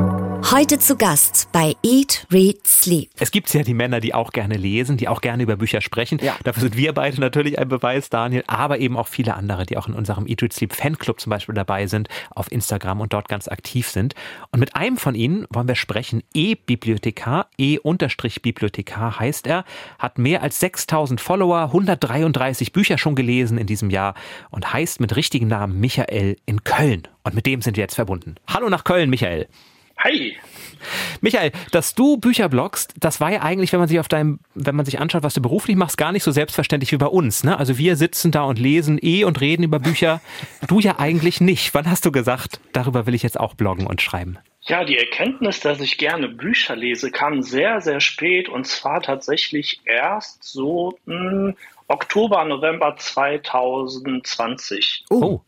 Heute zu Gast bei Eat, Read, Sleep. Es gibt ja die Männer, die auch gerne lesen, die auch gerne über Bücher sprechen. Ja. Dafür sind wir beide natürlich ein Beweis, Daniel, aber eben auch viele andere, die auch in unserem Eat, Read, Sleep Fanclub zum Beispiel dabei sind, auf Instagram und dort ganz aktiv sind. Und mit einem von ihnen wollen wir sprechen. E-Bibliothekar, E-Bibliothekar heißt er, hat mehr als sechstausend Follower, hundertdreiunddreißig Bücher schon gelesen in diesem Jahr und heißt mit richtigen Namen Michael in Köln. Und mit dem sind wir jetzt verbunden. Hallo nach Köln, Michael. Hi. Michael, dass du Bücher bloggst, das war ja eigentlich, wenn man sich auf deinem, wenn man sich anschaut, was du beruflich machst, gar nicht so selbstverständlich wie bei uns, ne? Also wir sitzen da und lesen eh und reden über Bücher. Du ja eigentlich nicht. Wann hast du gesagt, darüber will ich jetzt auch bloggen und schreiben? Ja, die Erkenntnis, dass ich gerne Bücher lese, kam sehr, sehr spät und zwar tatsächlich erst so mh, Oktober, November zwanzig zwanzig. Oh.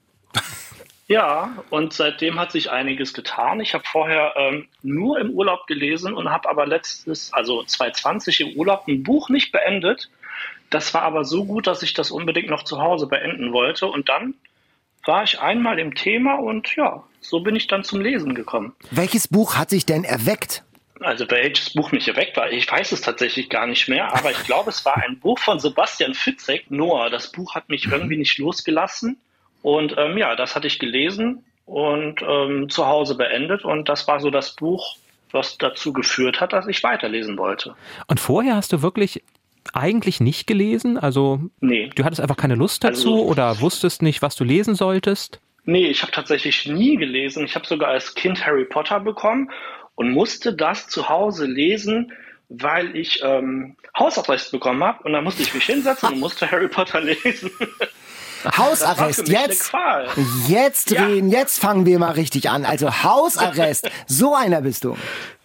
Ja, und seitdem hat sich einiges getan. Ich habe vorher ähm, nur im Urlaub gelesen und habe aber letztes, also zwanzig zwanzig im Urlaub ein Buch nicht beendet. Das war aber so gut, dass ich das unbedingt noch zu Hause beenden wollte. Und dann war ich einmal im Thema und ja, so bin ich dann zum Lesen gekommen. Welches Buch hat sich denn erweckt? Also welches Buch mich erweckt war, ich weiß es tatsächlich gar nicht mehr, aber ich glaube, es war ein Buch von Sebastian Fitzek, Noah. Das Buch hat mich irgendwie nicht losgelassen. Und ähm, ja, das hatte ich gelesen und ähm, zu Hause beendet. Und das war so das Buch, was dazu geführt hat, dass ich weiterlesen wollte. Und vorher hast du wirklich eigentlich nicht gelesen? Also Nee. du hattest einfach keine Lust dazu Also, oder wusstest nicht, was du lesen solltest? Nee, ich habe tatsächlich nie gelesen. Ich habe sogar als Kind Harry Potter bekommen und musste das zu Hause lesen, weil ich ähm, Hausarrest bekommen habe. Und dann musste ich mich hinsetzen und musste Harry Potter lesen. Hausarrest, jetzt, jetzt Ja. reden, jetzt fangen wir mal richtig an. Also Hausarrest, so einer bist du.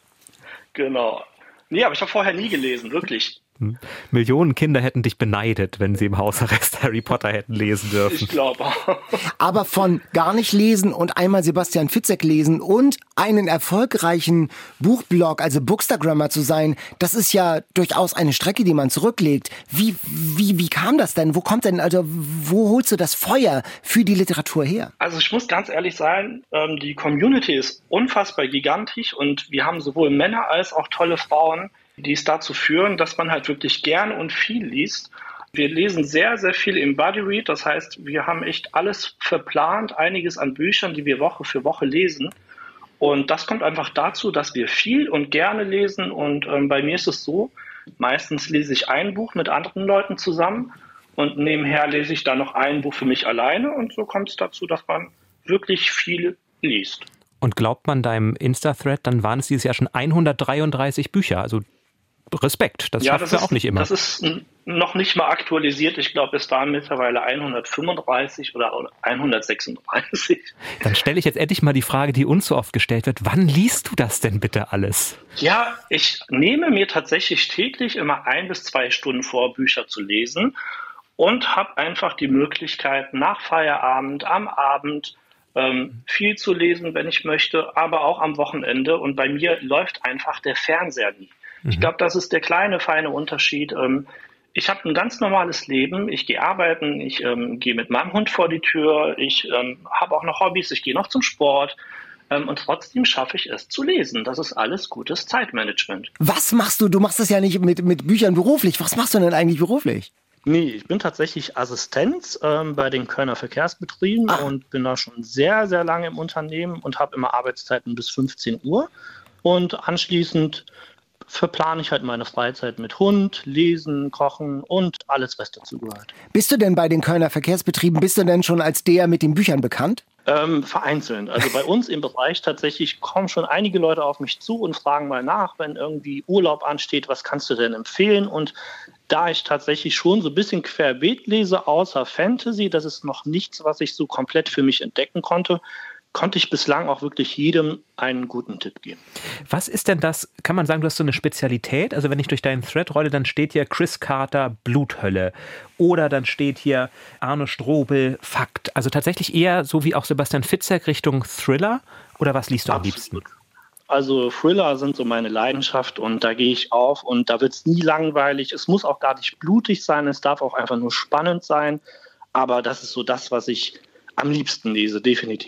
Genau. Nee, aber ich habe vorher nie gelesen, wirklich. Millionen Kinder hätten dich beneidet, wenn sie im Hausarrest Harry Potter hätten lesen dürfen. Ich glaube auch. Aber von gar nicht lesen und einmal Sebastian Fitzek lesen und einen erfolgreichen Buchblog, also Bookstagrammer zu sein, das ist ja durchaus eine Strecke, die man zurücklegt. Wie, wie, wie kam das denn? Wo kommt denn, also wo holst du das Feuer für die Literatur her? Also ich muss ganz ehrlich sein, ähm, die Community ist unfassbar gigantisch und wir haben sowohl Männer als auch tolle Frauen, die es dazu führen, dass man halt wirklich gern und viel liest. Wir lesen sehr, sehr viel im Bodyread. Das heißt, wir haben echt alles verplant, einiges an Büchern, die wir Woche für Woche lesen. Und das kommt einfach dazu, dass wir viel und gerne lesen. Und ähm, bei mir ist es so, meistens lese ich ein Buch mit anderen Leuten zusammen und nebenher lese ich dann noch ein Buch für mich alleine. Und so kommt es dazu, dass man wirklich viel liest. Und glaubt man deinem Insta-Thread, dann waren es dieses Jahr schon hundertdreiunddreißig Bücher. Also Respekt, das ja, schafft das man ist, auch nicht immer. Das ist n- noch nicht mal aktualisiert. Ich glaube, es waren mittlerweile hundertfünfunddreißig oder hundertsechsunddreißig. Dann stelle ich jetzt endlich mal die Frage, die uns so oft gestellt wird. Wann liest du das denn bitte alles? Ja, ich nehme mir tatsächlich täglich immer ein bis zwei Stunden vor, Bücher zu lesen und habe einfach die Möglichkeit, nach Feierabend, am Abend ähm, viel zu lesen, wenn ich möchte, aber auch am Wochenende. Und bei mir läuft einfach der Fernseher nie. Mhm. Ich glaube, das ist der kleine, feine Unterschied. Ähm, ich habe ein ganz normales Leben. Ich gehe arbeiten, ich ähm, gehe mit meinem Hund vor die Tür, ich ähm, habe auch noch Hobbys, ich gehe noch zum Sport. Ähm, und trotzdem schaffe ich es zu lesen. Das ist alles gutes Zeitmanagement. Was machst du? Du machst das ja nicht mit, mit Büchern beruflich. Was machst du denn eigentlich beruflich? Nee, ich bin tatsächlich Assistent ähm, bei den Kölner Verkehrsbetrieben Ach. und bin da schon sehr, sehr lange im Unternehmen und habe immer Arbeitszeiten bis fünfzehn Uhr. Und anschließend verplane ich halt meine Freizeit mit Hund, Lesen, Kochen und alles, was dazu gehört. Bist du denn bei den Kölner Verkehrsbetrieben, bist du denn schon als der mit den Büchern bekannt? Ähm, vereinzelt. Also bei uns im Bereich tatsächlich kommen schon einige Leute auf mich zu und fragen mal nach, wenn irgendwie Urlaub ansteht, was kannst du denn empfehlen? Und da ich tatsächlich schon so ein bisschen querbeet lese, außer Fantasy, das ist noch nichts, was ich so komplett für mich entdecken konnte, konnte ich bislang auch wirklich jedem einen guten Tipp geben. Was ist denn das, kann man sagen, du hast so eine Spezialität? Also wenn ich durch deinen Thread rolle, dann steht hier Chris Carter, Bluthölle. Oder dann steht hier Arno Strobel, Fakt. Also tatsächlich eher so wie auch Sebastian Fitzek Richtung Thriller? Oder was liest du am liebsten? Also Thriller sind so meine Leidenschaft und da gehe ich auf und da wird es nie langweilig. Es muss auch gar nicht blutig sein, es darf auch einfach nur spannend sein. Aber das ist so das, was ich am liebsten lese, definitiv.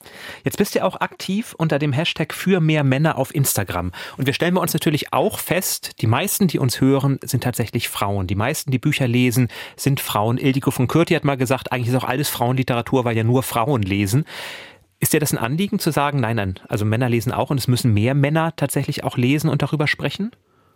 Jetzt bist du auch aktiv unter dem Hashtag für mehr Männer auf Instagram. Und wir stellen bei uns natürlich auch fest, die meisten, die uns hören, sind tatsächlich Frauen. Die meisten, die Bücher lesen, sind Frauen. Ildiko von Kürti hat mal gesagt, eigentlich ist auch alles Frauenliteratur, weil ja nur Frauen lesen. Ist dir das ein Anliegen zu sagen, nein, nein, also Männer lesen auch und es müssen mehr Männer tatsächlich auch lesen und darüber sprechen?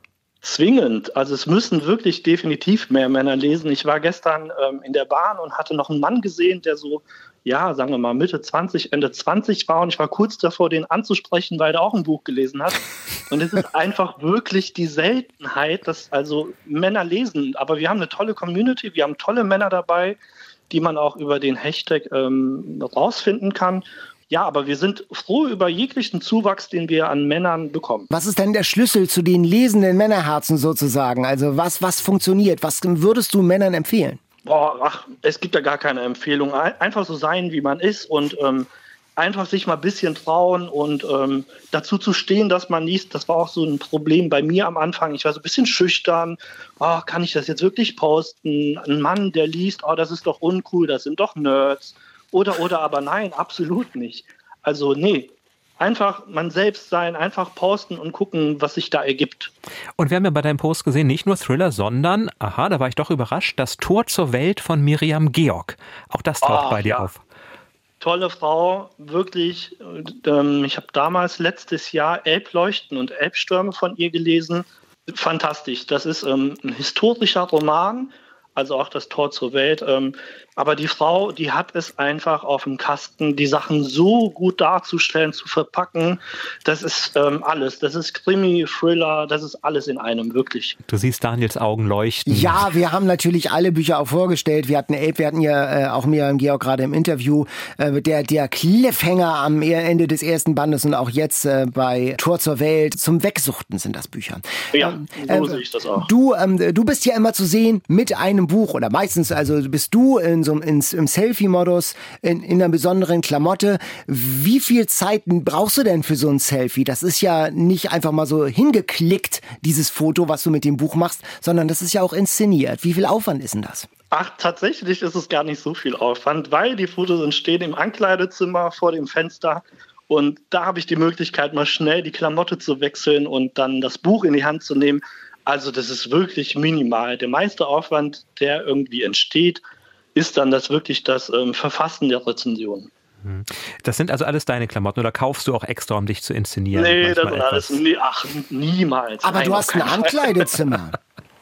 Zwingend. Also es müssen wirklich definitiv mehr Männer lesen. Ich war gestern ähm, in der Bahn und hatte noch einen Mann gesehen, der so, ja, sagen wir mal Mitte zwanzig, Ende zwanzig war. Und ich war kurz davor, den anzusprechen, weil der auch ein Buch gelesen hat. Und es ist einfach wirklich die Seltenheit, dass also Männer lesen. Aber wir haben eine tolle Community, wir haben tolle Männer dabei, die man auch über den Hashtag ähm, rausfinden kann. Ja, aber wir sind froh über jeglichen Zuwachs, den wir an Männern bekommen. Was ist denn der Schlüssel zu den lesenden Männerherzen sozusagen? Also was, was funktioniert? Was würdest du Männern empfehlen? Boah, ach, es gibt ja gar keine Empfehlung. Einfach so sein, wie man ist und ähm, einfach sich mal ein bisschen trauen und ähm, dazu zu stehen, dass man liest. Das war auch so ein Problem bei mir am Anfang. Ich war so ein bisschen schüchtern. Oh, kann ich das jetzt wirklich posten? Ein Mann, der liest, oh, das ist doch uncool, das sind doch Nerds. Oder, oder, aber nein, absolut nicht. Also, nee, einfach man selbst sein, einfach posten und gucken, was sich da ergibt. Und wir haben ja bei deinem Post gesehen, nicht nur Thriller, sondern, aha, da war ich doch überrascht, das Tor zur Welt von Miriam Georg. Auch das taucht oh, bei dir ja. auf. Tolle Frau, wirklich. Ähm, ich habe damals letztes Jahr Elbleuchten und Elbstürme von ihr gelesen. Fantastisch. Das ist ähm, ein historischer Roman, also auch das Tor zur Welt. Ähm, aber die Frau, die hat es einfach auf dem Kasten, die Sachen so gut darzustellen, zu verpacken. Das ist ähm, alles. Das ist Krimi, Thriller, das ist alles in einem, wirklich. Du siehst Daniels Augen leuchten. Ja, wir haben natürlich alle Bücher auch vorgestellt. Wir hatten Elb, wir hatten ja äh, auch Miriam Georg gerade im Interview. Äh, der, der Cliffhanger am Ende des ersten Bandes und auch jetzt äh, bei Tor zur Welt. Zum Wegsuchten sind das Bücher. Ja, ähm, so äh, sehe ich das auch. Du, ähm, du bist ja immer zu sehen mit einem Buch oder meistens, also bist du in so in, im Selfie-Modus, in, in einer besonderen Klamotte. Wie viel Zeit brauchst du denn für so ein Selfie? Das ist ja nicht einfach mal so hingeklickt, dieses Foto, was du mit dem Buch machst, sondern das ist ja auch inszeniert. Wie viel Aufwand ist denn das? Ach, tatsächlich ist es gar nicht so viel Aufwand, weil die Fotos entstehen im Ankleidezimmer vor dem Fenster. Und da habe ich die Möglichkeit, mal schnell die Klamotte zu wechseln und dann das Buch in die Hand zu nehmen. Also das ist wirklich minimal. Der meiste Aufwand, der irgendwie entsteht, ist dann das wirklich das ähm, Verfassen der Rezension. Das sind also alles deine Klamotten oder kaufst du auch extra, um dich zu inszenieren? Nee, das sind alles, nee, ach, niemals. Aber Nein, du hast ein Ankleidezimmer.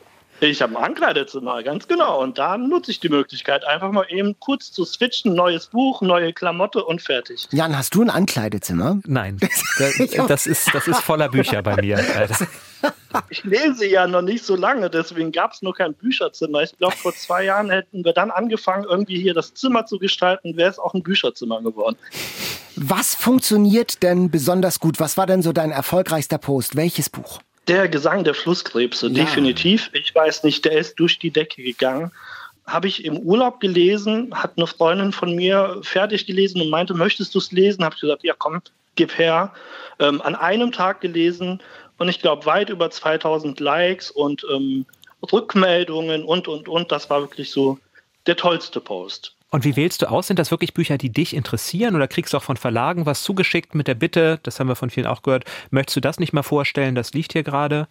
Ich habe ein Ankleidezimmer, ganz genau. Und da nutze ich die Möglichkeit, einfach mal eben kurz zu switchen, neues Buch, neue Klamotte und fertig. Jan, hast du ein Ankleidezimmer? Nein, das, das, ist, das ist voller Bücher bei mir. Alter. Ich lese ja noch nicht so lange, deswegen gab es nur kein Bücherzimmer. Ich glaube, vor zwei Jahren hätten wir dann angefangen, irgendwie hier das Zimmer zu gestalten, wäre es auch ein Bücherzimmer geworden. Was funktioniert denn besonders gut? Was war denn so dein erfolgreichster Post? Welches Buch? Der Gesang der Flusskrebse, ja. Definitiv. Ich weiß nicht, der ist durch die Decke gegangen. Habe ich im Urlaub gelesen, hat eine Freundin von mir fertig gelesen und meinte, möchtest du es lesen? Habe ich gesagt, ja komm, gib her. Ähm, an einem Tag gelesen und ich glaube weit über zweitausend Likes und ähm, Rückmeldungen und, und, und. Das war wirklich so der tollste Post. Und wie wählst du aus? Sind das wirklich Bücher, die dich interessieren oder kriegst du auch von Verlagen was zugeschickt mit der Bitte, das haben wir von vielen auch gehört, möchtest du das nicht mal vorstellen, das liegt hier gerade?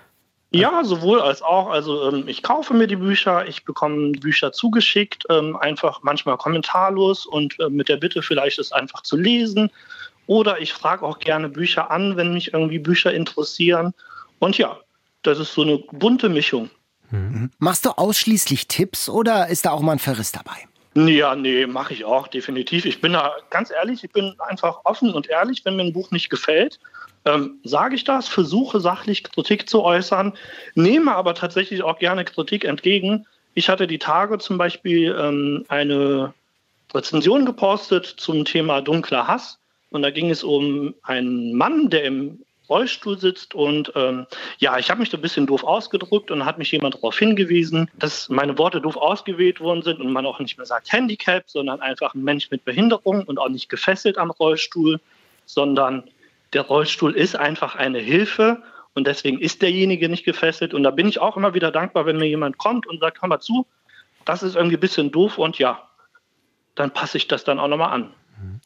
Ja, sowohl als auch. Also ähm, ich kaufe mir die Bücher, ich bekomme Bücher zugeschickt, ähm, einfach manchmal kommentarlos und äh, mit der Bitte vielleicht es einfach zu lesen. Oder ich frage auch gerne Bücher an, wenn mich irgendwie Bücher interessieren. Und ja, das ist so eine bunte Mischung. Mhm. Machst du ausschließlich Tipps oder ist da auch mal ein Verriss dabei? Ja, nee, mache ich auch, definitiv. Ich bin da ganz ehrlich, ich bin einfach offen und ehrlich, wenn mir ein Buch nicht gefällt, ähm, sage ich das, versuche sachlich Kritik zu äußern, nehme aber tatsächlich auch gerne Kritik entgegen. Ich hatte die Tage zum Beispiel ähm, eine Rezension gepostet zum Thema dunkler Hass und da ging es um einen Mann, der im Rollstuhl sitzt und ähm, ja, ich habe mich da ein bisschen doof ausgedrückt und hat mich jemand darauf hingewiesen, dass meine Worte doof ausgewählt worden sind und man auch nicht mehr sagt Handicap, sondern einfach ein Mensch mit Behinderung und auch nicht gefesselt am Rollstuhl, sondern der Rollstuhl ist einfach eine Hilfe und deswegen ist derjenige nicht gefesselt und da bin ich auch immer wieder dankbar, wenn mir jemand kommt und sagt, hör mal zu, das ist irgendwie ein bisschen doof und ja, dann passe ich das dann auch nochmal an.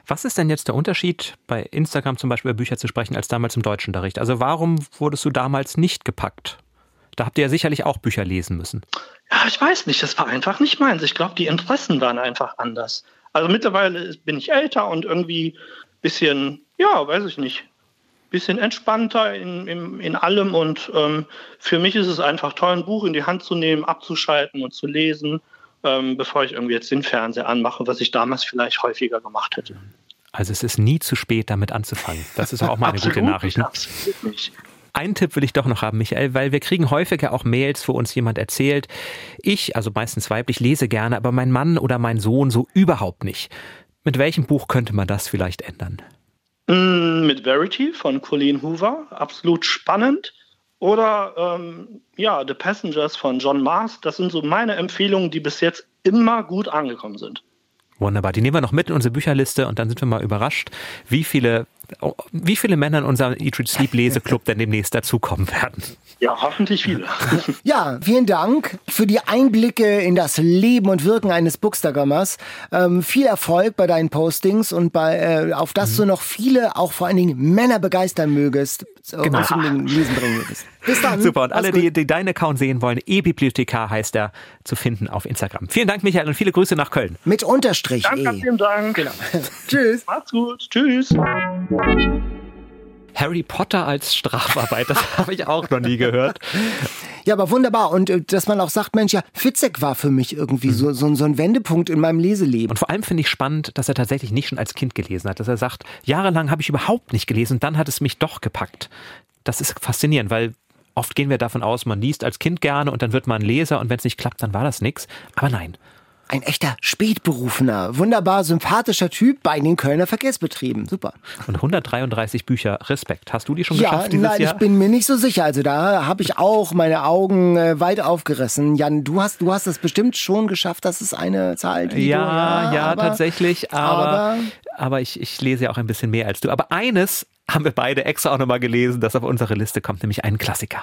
Was ist denn jetzt der Unterschied, bei Instagram zum Beispiel über Bücher zu sprechen, als damals im Deutschunterricht? Also warum wurdest du damals nicht gepackt? Da habt ihr ja sicherlich auch Bücher lesen müssen. Ja, ich weiß nicht, das war einfach nicht meins. Ich glaube, die Interessen waren einfach anders. Also mittlerweile bin ich älter und irgendwie ein bisschen, ja, weiß ich nicht, ein bisschen entspannter in, in, in allem. Und ähm, für mich ist es einfach toll, ein Buch in die Hand zu nehmen, abzuschalten und zu lesen, ähm, bevor ich irgendwie jetzt den Fernseher anmache, was ich damals vielleicht häufiger gemacht hätte. Also es ist nie zu spät, damit anzufangen. Das ist auch mal eine Absolut gute Nachricht. Nicht, absolut nicht. Einen Tipp will ich doch noch haben, Michael, weil wir kriegen häufiger auch Mails, wo uns jemand erzählt, ich, also meistens weiblich, lese gerne, aber mein Mann oder mein Sohn so überhaupt nicht. Mit welchem Buch könnte man das vielleicht ändern? Mit Verity von Colleen Hoover, absolut spannend. Oder ähm, ja, The Passengers von John Marrs. Das sind so meine Empfehlungen, die bis jetzt immer gut angekommen sind. Wunderbar, die nehmen wir noch mit in unsere Bücherliste und dann sind wir mal überrascht, wie viele, wie viele Männer in unserem Eat, Read, Sleep Leseklub denn demnächst dazukommen werden. Ja, hoffentlich viele. Ja, vielen Dank für die Einblicke in das Leben und Wirken eines Bookstagrammers. Ähm, viel Erfolg bei deinen Postings und bei, äh, auf dass mhm. du noch viele, auch vor allen Dingen Männer begeistern mögest, genau. und zum Lesen bringen mögest. Bis dann. Super, und alle, die, die deinen Account sehen wollen, E-Bibliothekar heißt er, zu finden auf Instagram. Vielen Dank, Michael, und viele Grüße nach Köln. Mit Unterstrich. Danke, E. vielen Dank. Genau. Tschüss. Macht's gut. Tschüss. Harry Potter als Strafarbeit, das habe ich auch noch nie gehört. Ja, aber wunderbar. Und äh, dass man auch sagt, Mensch, ja, Fitzek war für mich irgendwie mhm. so, so, so ein Wendepunkt in meinem Leseleben. Und vor allem finde ich spannend, dass er tatsächlich nicht schon als Kind gelesen hat. Dass er sagt, jahrelang habe ich überhaupt nicht gelesen und dann hat es mich doch gepackt. Das ist faszinierend, weil oft gehen wir davon aus, man liest als Kind gerne und dann wird man Leser und wenn es nicht klappt, dann war das nichts. Aber nein. Ein echter Spätberufener, wunderbar sympathischer Typ bei den Kölner Verkehrsbetrieben. Super. Und hundertdreiunddreißig Bücher, Respekt. Hast du die schon ja, geschafft dieses nein, Jahr? Ich bin mir nicht so sicher. Also da habe ich auch meine Augen äh, weit aufgerissen. Jan, du hast, du hast das bestimmt schon geschafft. Das ist eine Zahl, die ja, du, ja, ja, aber, tatsächlich. Aber, aber, aber ich, ich lese ja auch ein bisschen mehr als du. Aber eines haben wir beide extra auch nochmal gelesen, das auf unsere Liste kommt, nämlich ein Klassiker.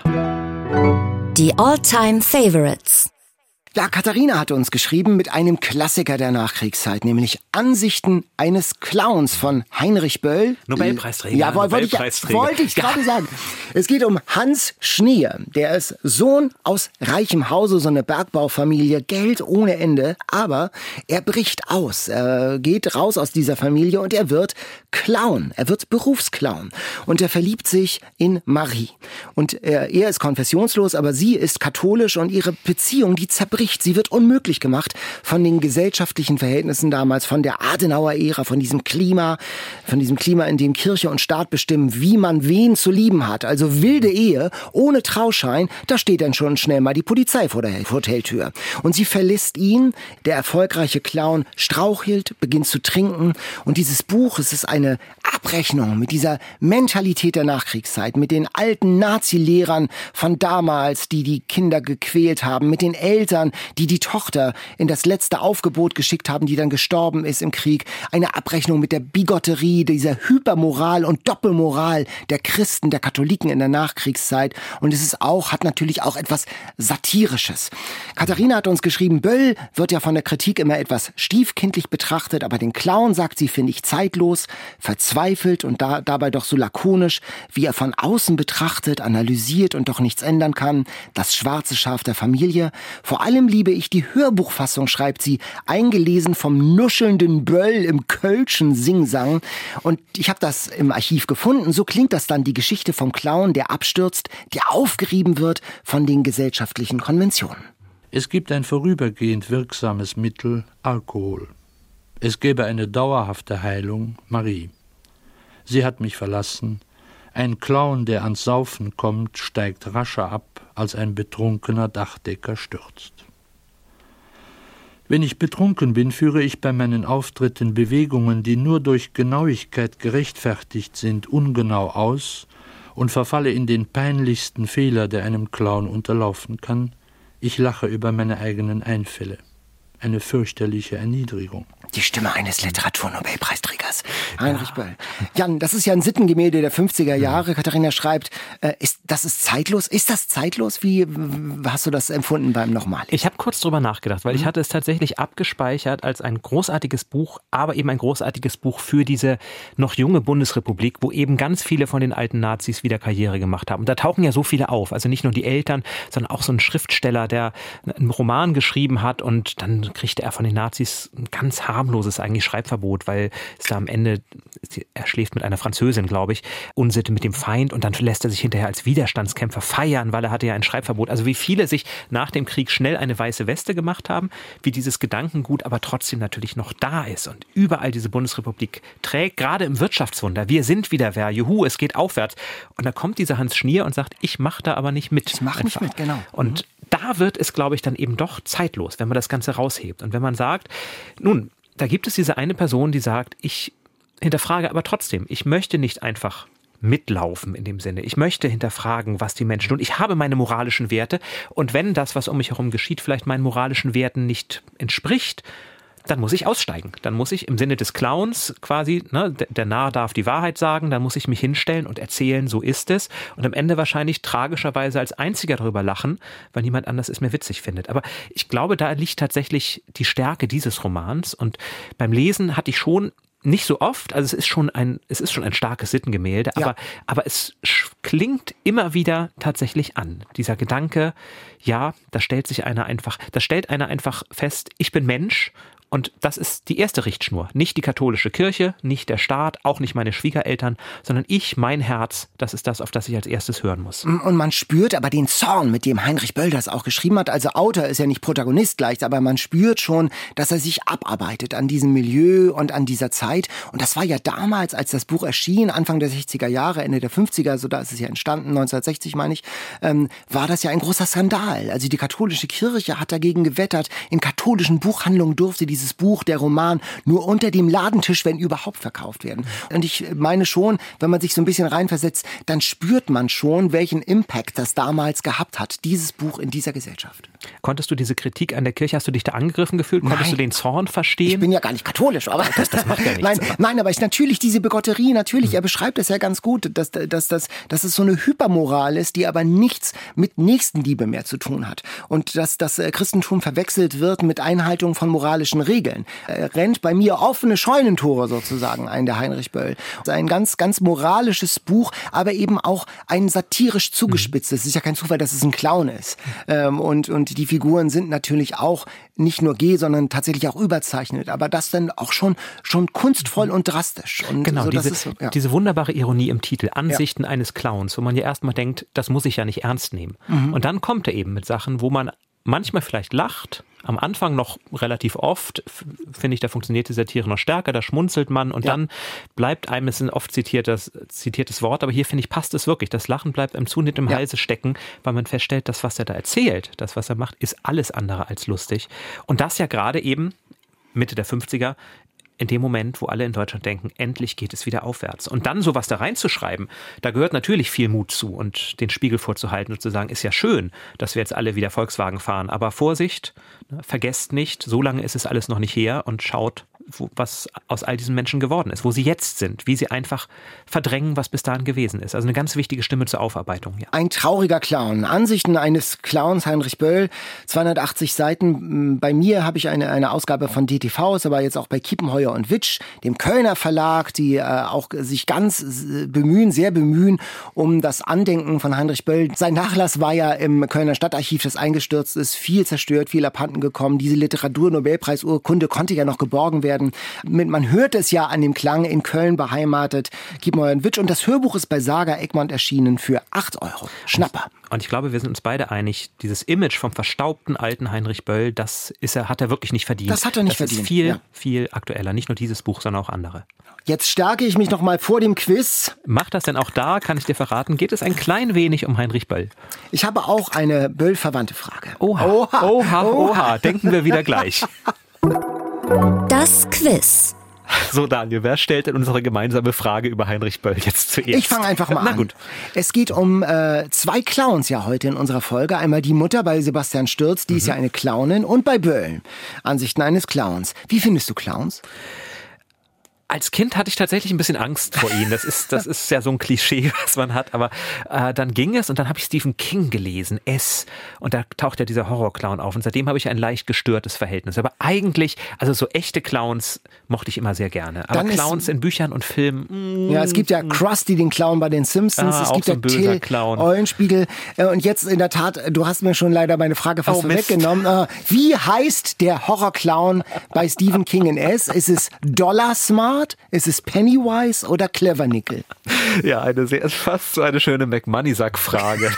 Die All-Time-Favorites. Ja, Katharina hatte uns geschrieben mit einem Klassiker der Nachkriegszeit, nämlich Ansichten eines Clowns von Heinrich Böll. Nobelpreisträger. Ja, wollte ich, wollte ich gerade sagen. Es geht um Hans Schneer. Der ist Sohn aus reichem Hause, so eine Bergbaufamilie, Geld ohne Ende. Aber er bricht aus, er geht raus aus dieser Familie und er wird Clown. Er wird Berufsclown. Und er verliebt sich in Marie. Und er, er ist konfessionslos, aber sie ist katholisch und ihre Beziehung, die zerbricht. Sie wird unmöglich gemacht von den gesellschaftlichen Verhältnissen damals, von der Adenauer-Ära, von diesem Klima, von diesem Klima, in dem Kirche und Staat bestimmen, wie man wen zu lieben hat. Also wilde Ehe, ohne Trauschein, da steht dann schon schnell mal die Polizei vor der Hoteltür. Und sie verlässt ihn, der erfolgreiche Clown strauchelt, beginnt zu trinken. Und dieses Buch, es ist eine Abrechnung mit dieser Mentalität der Nachkriegszeit, mit den alten Nazi-Lehrern von damals, die die Kinder gequält haben, mit den Eltern, die die Tochter in das letzte Aufgebot geschickt haben, die dann gestorben ist im Krieg. Eine Abrechnung mit der Bigotterie, dieser Hypermoral und Doppelmoral der Christen, der Katholiken in der Nachkriegszeit. Und es ist auch, hat natürlich auch etwas Satirisches. Katharina hat uns geschrieben, Böll wird ja von der Kritik immer etwas stiefkindlich betrachtet, aber den Clown, sagt sie, finde ich zeitlos, verzweifelt und da, dabei doch so lakonisch, wie er von außen betrachtet, analysiert und doch nichts ändern kann. Das schwarze Schaf der Familie. Vor allem liebe ich die Hörbuchfassung, schreibt sie, eingelesen vom nuschelnden Böll im kölschen Singsang. Und ich habe das im Archiv gefunden. So klingt das dann, die Geschichte vom Clown, der abstürzt, der aufgerieben wird von den gesellschaftlichen Konventionen. Es gibt ein vorübergehend wirksames Mittel, Alkohol. Es gäbe eine dauerhafte Heilung, Marie. Sie hat mich verlassen. Ein Clown, der ans Saufen kommt, steigt rascher ab, als ein betrunkener Dachdecker stürzt. Wenn ich betrunken bin, führe ich bei meinen Auftritten Bewegungen, die nur durch Genauigkeit gerechtfertigt sind, ungenau aus und verfalle in den peinlichsten Fehler, der einem Clown unterlaufen kann. Ich lache über meine eigenen Einfälle. eine fürchterliche Erniedrigung. Die Stimme eines Literaturnobelpreisträgers, Heinrich ja. Böll. Jan, das ist ja ein Sittengemälde der fünfziger Jahre. Katharina schreibt, äh, ist, das ist zeitlos. Ist das zeitlos? Wie w- hast du das empfunden beim Nochmal? Ich habe kurz drüber nachgedacht, weil mhm. ich hatte es tatsächlich abgespeichert als ein großartiges Buch, aber eben ein großartiges Buch für diese noch junge Bundesrepublik, wo eben ganz viele von den alten Nazis wieder Karriere gemacht haben. Und da tauchen ja so viele auf. Also nicht nur die Eltern, sondern auch so ein Schriftsteller, der einen Roman geschrieben hat und dann kriegte er von den Nazis ein ganz harmloses eigentlich Schreibverbot, weil es da am Ende, er schläft mit einer Französin, glaube ich, Unsitte mit dem Feind und dann lässt er sich hinterher als Widerstandskämpfer feiern, weil er hatte ja ein Schreibverbot. Also wie viele sich nach dem Krieg schnell eine weiße Weste gemacht haben, wie dieses Gedankengut aber trotzdem natürlich noch da ist und überall diese Bundesrepublik trägt, gerade im Wirtschaftswunder. Wir sind wieder wer, juhu, es geht aufwärts. Und da kommt dieser Hans Schnier und sagt, ich mache da aber nicht mit. Ich mache nicht mit, genau. Und da wird es, glaube ich, dann eben doch zeitlos, wenn man das Ganze raushebt. Und wenn man sagt, nun, da gibt es diese eine Person, die sagt, ich hinterfrage aber trotzdem, ich möchte nicht einfach mitlaufen in dem Sinne. Ich möchte hinterfragen, was die Menschen tun. Ich habe meine moralischen Werte und wenn das, was um mich herum geschieht, vielleicht meinen moralischen Werten nicht entspricht, dann muss ich aussteigen. Dann muss ich im Sinne des Clowns quasi, ne, der Narr darf die Wahrheit sagen, dann muss ich mich hinstellen und erzählen, so ist es. Und am Ende wahrscheinlich tragischerweise als Einziger darüber lachen, weil niemand anders es mehr witzig findet. Aber ich glaube, da liegt tatsächlich die Stärke dieses Romans. Und beim Lesen hatte ich schon nicht so oft, also es ist schon ein, es ist schon ein starkes Sittengemälde, ja. aber, aber es klingt immer wieder tatsächlich an. Dieser Gedanke, ja, da stellt sich einer einfach, da stellt einer einfach fest, ich bin Mensch. Und das ist die erste Richtschnur. Nicht die katholische Kirche, nicht der Staat, auch nicht meine Schwiegereltern, sondern ich, mein Herz, das ist das, auf das ich als erstes hören muss. Und man spürt aber den Zorn, mit dem Heinrich Böll das auch geschrieben hat. Also Autor ist ja nicht Protagonist gleich, aber man spürt schon, dass er sich abarbeitet an diesem Milieu und an dieser Zeit. Und das war ja damals, als das Buch erschien, Anfang der sechziger Jahre, Ende der fünfziger, so da ist es ja entstanden, neunzehnhundertsechzig meine ich, ähm, war das ja ein großer Skandal. Also die katholische Kirche hat dagegen gewettert. In katholischen Buchhandlungen durfte dieses Buch, der Roman, nur unter dem Ladentisch, wenn überhaupt, verkauft werden. Und ich meine schon, wenn man sich so ein bisschen reinversetzt, dann spürt man schon, welchen Impact das damals gehabt hat, dieses Buch in dieser Gesellschaft. Konntest du diese Kritik an der Kirche, hast du dich da angegriffen gefühlt? Konntest Nein. du den Zorn verstehen? Ich bin ja gar nicht katholisch, aber das, das macht ja nichts. Nein, nein, aber ich natürlich diese Begotterie, natürlich, er beschreibt es ja ganz gut, dass, dass, dass, dass es so eine Hypermoral ist, die aber nichts mit Nächstenliebe mehr zu tun hat. Und dass das Christentum verwechselt wird mit Einhaltung von moralischen Regeln. Er rennt bei mir offene Scheunentore sozusagen ein, der Heinrich Böll. Ein ganz, ganz moralisches Buch, aber eben auch ein satirisch zugespitztes. Es ist ja kein Zufall, dass es ein Clown ist. Und, und die Figuren sind natürlich auch nicht nur gay, sondern tatsächlich auch überzeichnet. Aber das dann auch schon, schon kunstvoll und drastisch. Und genau, so, diese, ist, ja. diese wunderbare Ironie im Titel, Ansichten ja. eines Clowns, wo man ja erstmal denkt, das muss ich ja nicht ernst nehmen. Mhm. Und dann kommt er eben mit Sachen, wo man manchmal vielleicht lacht, am Anfang noch relativ oft, finde ich, da funktioniert die Satire noch stärker, da schmunzelt man und ja. dann bleibt einem, es ist ein oft zitiertes, zitiertes Wort, aber hier finde ich, passt es wirklich. Das Lachen bleibt einem zunehmend im ja. Halse stecken, weil man feststellt, das, was er da erzählt, das, was er macht, ist alles andere als lustig. Und das ja gerade eben Mitte der fünfziger, in dem Moment, wo alle in Deutschland denken, endlich geht es wieder aufwärts. Und dann sowas da reinzuschreiben, da gehört natürlich viel Mut zu und den Spiegel vorzuhalten und zu sagen, ist ja schön, dass wir jetzt alle wieder Volkswagen fahren, aber Vorsicht, ne, vergesst nicht, so lange ist es alles noch nicht her und schaut, wo, was aus all diesen Menschen geworden ist, wo sie jetzt sind, wie sie einfach verdrängen, was bis dahin gewesen ist. Also eine ganz wichtige Stimme zur Aufarbeitung. Ja. Ein trauriger Clown. Ansichten eines Clowns, Heinrich Böll, zweihundertachtzig Seiten. Bei mir habe ich eine, eine Ausgabe von D T V, ist aber jetzt auch bei Kiepenheuer und Witsch, dem Kölner Verlag, die äh, auch sich ganz bemühen, sehr bemühen, um das Andenken von Heinrich Böll. Sein Nachlass war ja im Kölner Stadtarchiv, das eingestürzt ist, viel zerstört, viel abhanden gekommen. Diese Literatur-Nobelpreis-Urkunde konnte ja noch geborgen werden. Man hört es ja an dem Klang, in Köln beheimatet, Kiepenheuer und Witsch. Und das Hörbuch ist bei Saga Egmont erschienen für acht Euro. Schnapper. Und ich glaube, wir sind uns beide einig, dieses Image vom verstaubten alten Heinrich Böll, das ist er, hat er wirklich nicht verdient. Das hat er nicht das verdient. Das ist viel, ja. viel aktueller. Nicht nur dieses Buch, sondern auch andere. Jetzt stärke ich mich noch mal vor dem Quiz. Macht das denn auch da, kann ich dir verraten, geht es ein klein wenig um Heinrich Böll? Ich habe auch eine Böll-verwandte Frage. Oha, oha, oha, oha. Denken wir wieder gleich. Das Quiz. So, Daniel, wer stellt denn unsere gemeinsame Frage über Heinrich Böll jetzt zuerst? Ich fange einfach mal Na an. gut. Es geht um äh, zwei Clowns ja heute in unserer Folge. Einmal die Mutter bei Sebastian Stürz, die mhm. ist ja eine Clownin, und bei Böll, Ansichten eines Clowns. Wie findest du Clowns? Als Kind hatte ich tatsächlich ein bisschen Angst vor ihnen. Das ist, das ist ja so ein Klischee, was man hat. Aber äh, dann ging es und dann habe ich Stephen King gelesen, S. Und da taucht ja dieser Horrorclown auf. Und seitdem habe ich ein leicht gestörtes Verhältnis. Aber eigentlich, also so echte Clowns mochte ich immer sehr gerne. Aber dann Clowns in Büchern und Filmen. Mm, ja, es gibt ja Krusty, den Clown bei den Simpsons. Ah, es gibt so ja Till Clown. Eulenspiegel. Und jetzt in der Tat, du hast mir schon leider meine Frage fast oh, vorweggenommen. Wie heißt der Horrorclown bei Stephen King in S? Ist es Dollar Smart? Ist es Pennywise oder Clevernickel? Ja, eine sehr, fast so eine schöne McMoneysack-Frage.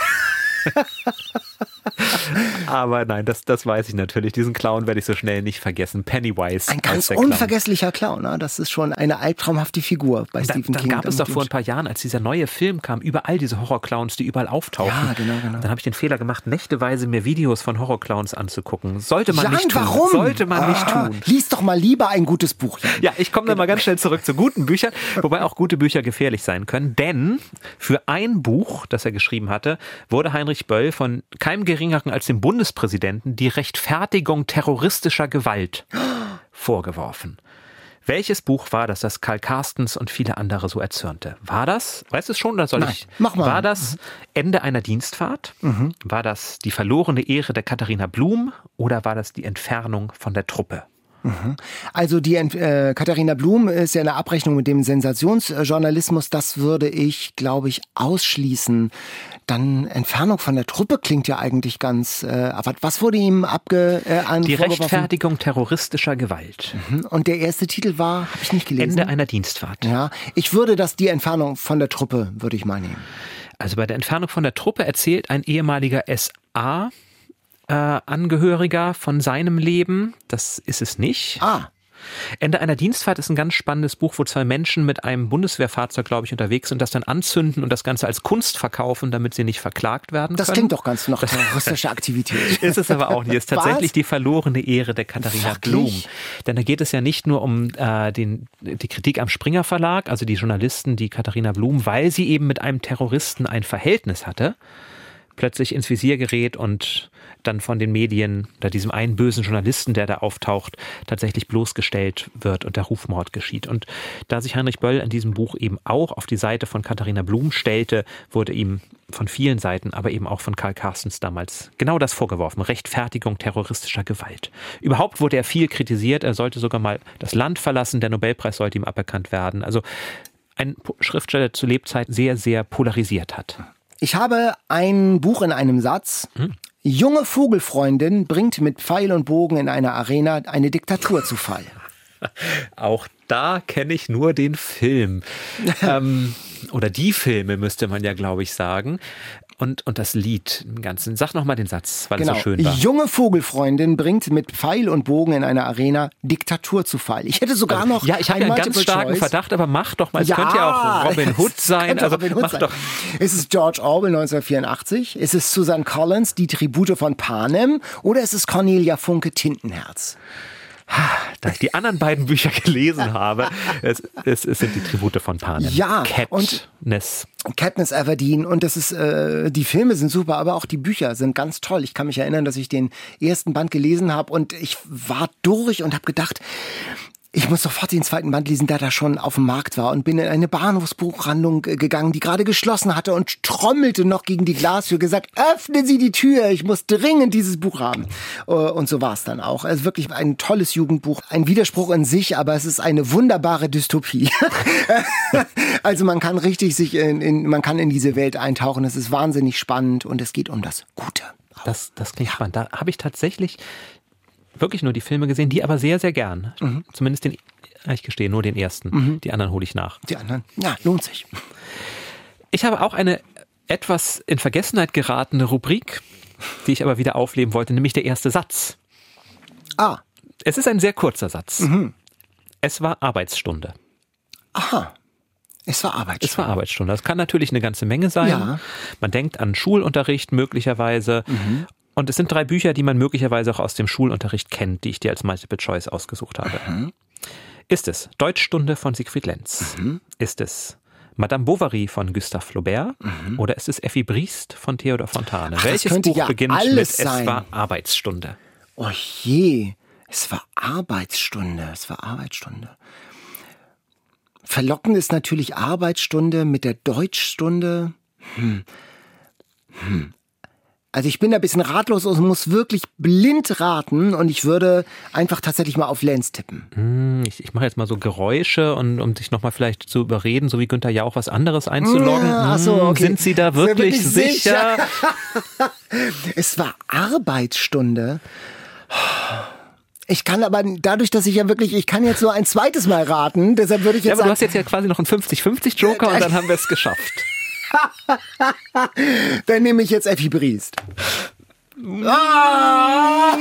Aber nein, das, das weiß ich natürlich. Diesen Clown werde ich so schnell nicht vergessen. Pennywise. Ein ganz unvergesslicher Clown. Ne? Das ist schon eine albtraumhafte Figur bei da, Stephen dann King. Dann gab es doch vor ein paar Jahren, als dieser neue Film kam, überall diese Horrorclowns, die überall auftauchen. Ja, genau, genau. Dann habe ich den Fehler gemacht, nächteweise mir Videos von Horrorclowns anzugucken. Sollte man Jan, nicht tun. Warum? Sollte man ah, nicht tun. Lies doch mal lieber ein gutes Buch. Jan. Ja, ich komme dann mal ganz schnell zurück zu guten Büchern, wobei auch gute Bücher gefährlich sein können. Denn für ein Buch, das er geschrieben hatte, wurde Heinrich Böll von keinem Geringeren als dem Bundespräsidenten die Rechtfertigung terroristischer Gewalt vorgeworfen. Welches Buch war das, das Karl Carstens und viele andere so erzürnte? War das, weißt du es schon, oder soll Nein, ich? Mach mal. War das Ende einer Dienstfahrt? Mhm. War das die verlorene Ehre der Katharina Blum? Oder war das die Entfernung von der Truppe? Also die äh, Katharina Blum ist ja eine Abrechnung mit dem Sensationsjournalismus. Das würde ich, glaube ich, ausschließen. Dann Entfernung von der Truppe klingt ja eigentlich ganz... Äh, aber was wurde ihm abge... Äh, die Rechtfertigung terroristischer Gewalt. Mhm. Und der erste Titel war, habe ich nicht gelesen. Ende einer Dienstfahrt. Ja, ich würde das die Entfernung von der Truppe, würde ich mal nehmen. Also bei der Entfernung von der Truppe erzählt ein ehemaliger S A Äh, Angehöriger von seinem Leben. Das ist es nicht. Ah. Ende einer Dienstfahrt ist ein ganz spannendes Buch, wo zwei Menschen mit einem Bundeswehrfahrzeug, glaube ich, unterwegs sind und das dann anzünden und das Ganze als Kunst verkaufen, damit sie nicht verklagt werden das können. Das klingt doch ganz nach terroristischer Aktivität. Ist es aber auch nicht. Es ist tatsächlich Was? Die verlorene Ehre der Katharina Wirklich? Blum. Denn da geht es ja nicht nur um äh, den, die Kritik am Springer Verlag, also die Journalisten, die Katharina Blum, weil sie eben mit einem Terroristen ein Verhältnis hatte, plötzlich ins Visier gerät und dann von den Medien oder diesem einen bösen Journalisten, der da auftaucht, tatsächlich bloßgestellt wird und der Rufmord geschieht. Und da sich Heinrich Böll in diesem Buch eben auch auf die Seite von Katharina Blum stellte, wurde ihm von vielen Seiten, aber eben auch von Karl Carstens damals genau das vorgeworfen. Rechtfertigung terroristischer Gewalt. Überhaupt wurde er viel kritisiert. Er sollte sogar mal das Land verlassen. Der Nobelpreis sollte ihm aberkannt werden. Also ein Schriftsteller, der zu Lebzeiten sehr, sehr polarisiert hat. Ich habe ein Buch in einem Satz. Hm. Junge Vogelfreundin bringt mit Pfeil und Bogen in einer Arena eine Diktatur zu Fall. Auch da kenne ich nur den Film. ähm, oder die Filme müsste man ja, glaube ich, sagen. Und, und das Lied im Ganzen. Sag noch mal den Satz, weil genau. es so schön war. Junge Vogelfreundin bringt mit Pfeil und Bogen in einer Arena Diktatur zu Fall. Ich hätte sogar noch Ja, ich habe ja einen ganz starken Choice. Verdacht, aber mach doch mal. Es ja, könnte ja auch Robin Hood sein. Also Robin Hood mach sein. doch. Ist es George Orwell neunzehnhundertvierundachtzig? Ist es Susan Collins, die Tribute von Panem? Oder ist es Cornelia Funke, Tintenherz? Da ich die anderen beiden Bücher gelesen habe, es, es, es sind die Tribute von Panem. Ja, Katniss. Und Katniss Everdeen. Und das ist, äh, die Filme sind super, aber auch die Bücher sind ganz toll. Ich kann mich erinnern, dass ich den ersten Band gelesen habe und ich war durch und habe gedacht, ich muss sofort den zweiten Band lesen, der da schon auf dem Markt war, und bin in eine Bahnhofsbuchhandlung gegangen, die gerade geschlossen hatte, und trommelte noch gegen die Glastür, gesagt, öffnen Sie die Tür, ich muss dringend dieses Buch haben. Und so war es dann auch. Es ist wirklich ein tolles Jugendbuch, ein Widerspruch in sich, aber es ist eine wunderbare Dystopie. Also man kann richtig sich in, in, man kann in diese Welt eintauchen, es ist wahnsinnig spannend und es geht um das Gute. Das, das klingt spannend. Da habe ich tatsächlich wirklich nur die Filme gesehen, die aber sehr, sehr gern. Mhm. Zumindest den, ich gestehe, nur den ersten. Mhm. Die anderen hole ich nach. Die anderen, ja, lohnt sich. Ich habe auch eine etwas in Vergessenheit geratene Rubrik, die ich aber wieder aufleben wollte, nämlich der erste Satz. Ah. Es ist ein sehr kurzer Satz. Mhm. Es war Arbeitsstunde. Aha. Es war Arbeitsstunde. Es war Arbeitsstunde. Das kann natürlich eine ganze Menge sein. Ja. Man denkt an Schulunterricht möglicherweise. Mhm. Und es sind drei Bücher, die man möglicherweise auch aus dem Schulunterricht kennt, die ich dir als Multiple Choice ausgesucht habe. Mhm. Ist es Deutschstunde von Siegfried Lenz? Mhm. Ist es Madame Bovary von Gustave Flaubert? Mhm. Oder ist es Effi Briest von Theodor Fontane? Ach, Welches Buch ja beginnt mit sein. Es war Arbeitsstunde? Oh je, es war Arbeitsstunde, es war Arbeitsstunde. Verlockend ist natürlich Arbeitsstunde mit der Deutschstunde. Hm. Hm. Also ich bin da ein bisschen ratlos und muss wirklich blind raten und ich würde einfach tatsächlich mal auf Lenz tippen. Ich, ich mache jetzt mal so Geräusche, und, um dich nochmal vielleicht zu überreden, so wie Günther Jauch was anderes einzuloggen. Ja, ach so, okay. Sind Sie da wirklich, wirklich sicher? sicher? Es war Arbeitsstunde. Ich kann aber dadurch, dass ich ja wirklich, ich kann jetzt nur ein zweites Mal raten, deshalb würde ich jetzt Ja, aber sagen, du hast jetzt ja quasi noch einen fünfzig fünfzig Joker und dann haben wir es geschafft. Dann nehme ich jetzt Effi Briest. Ah!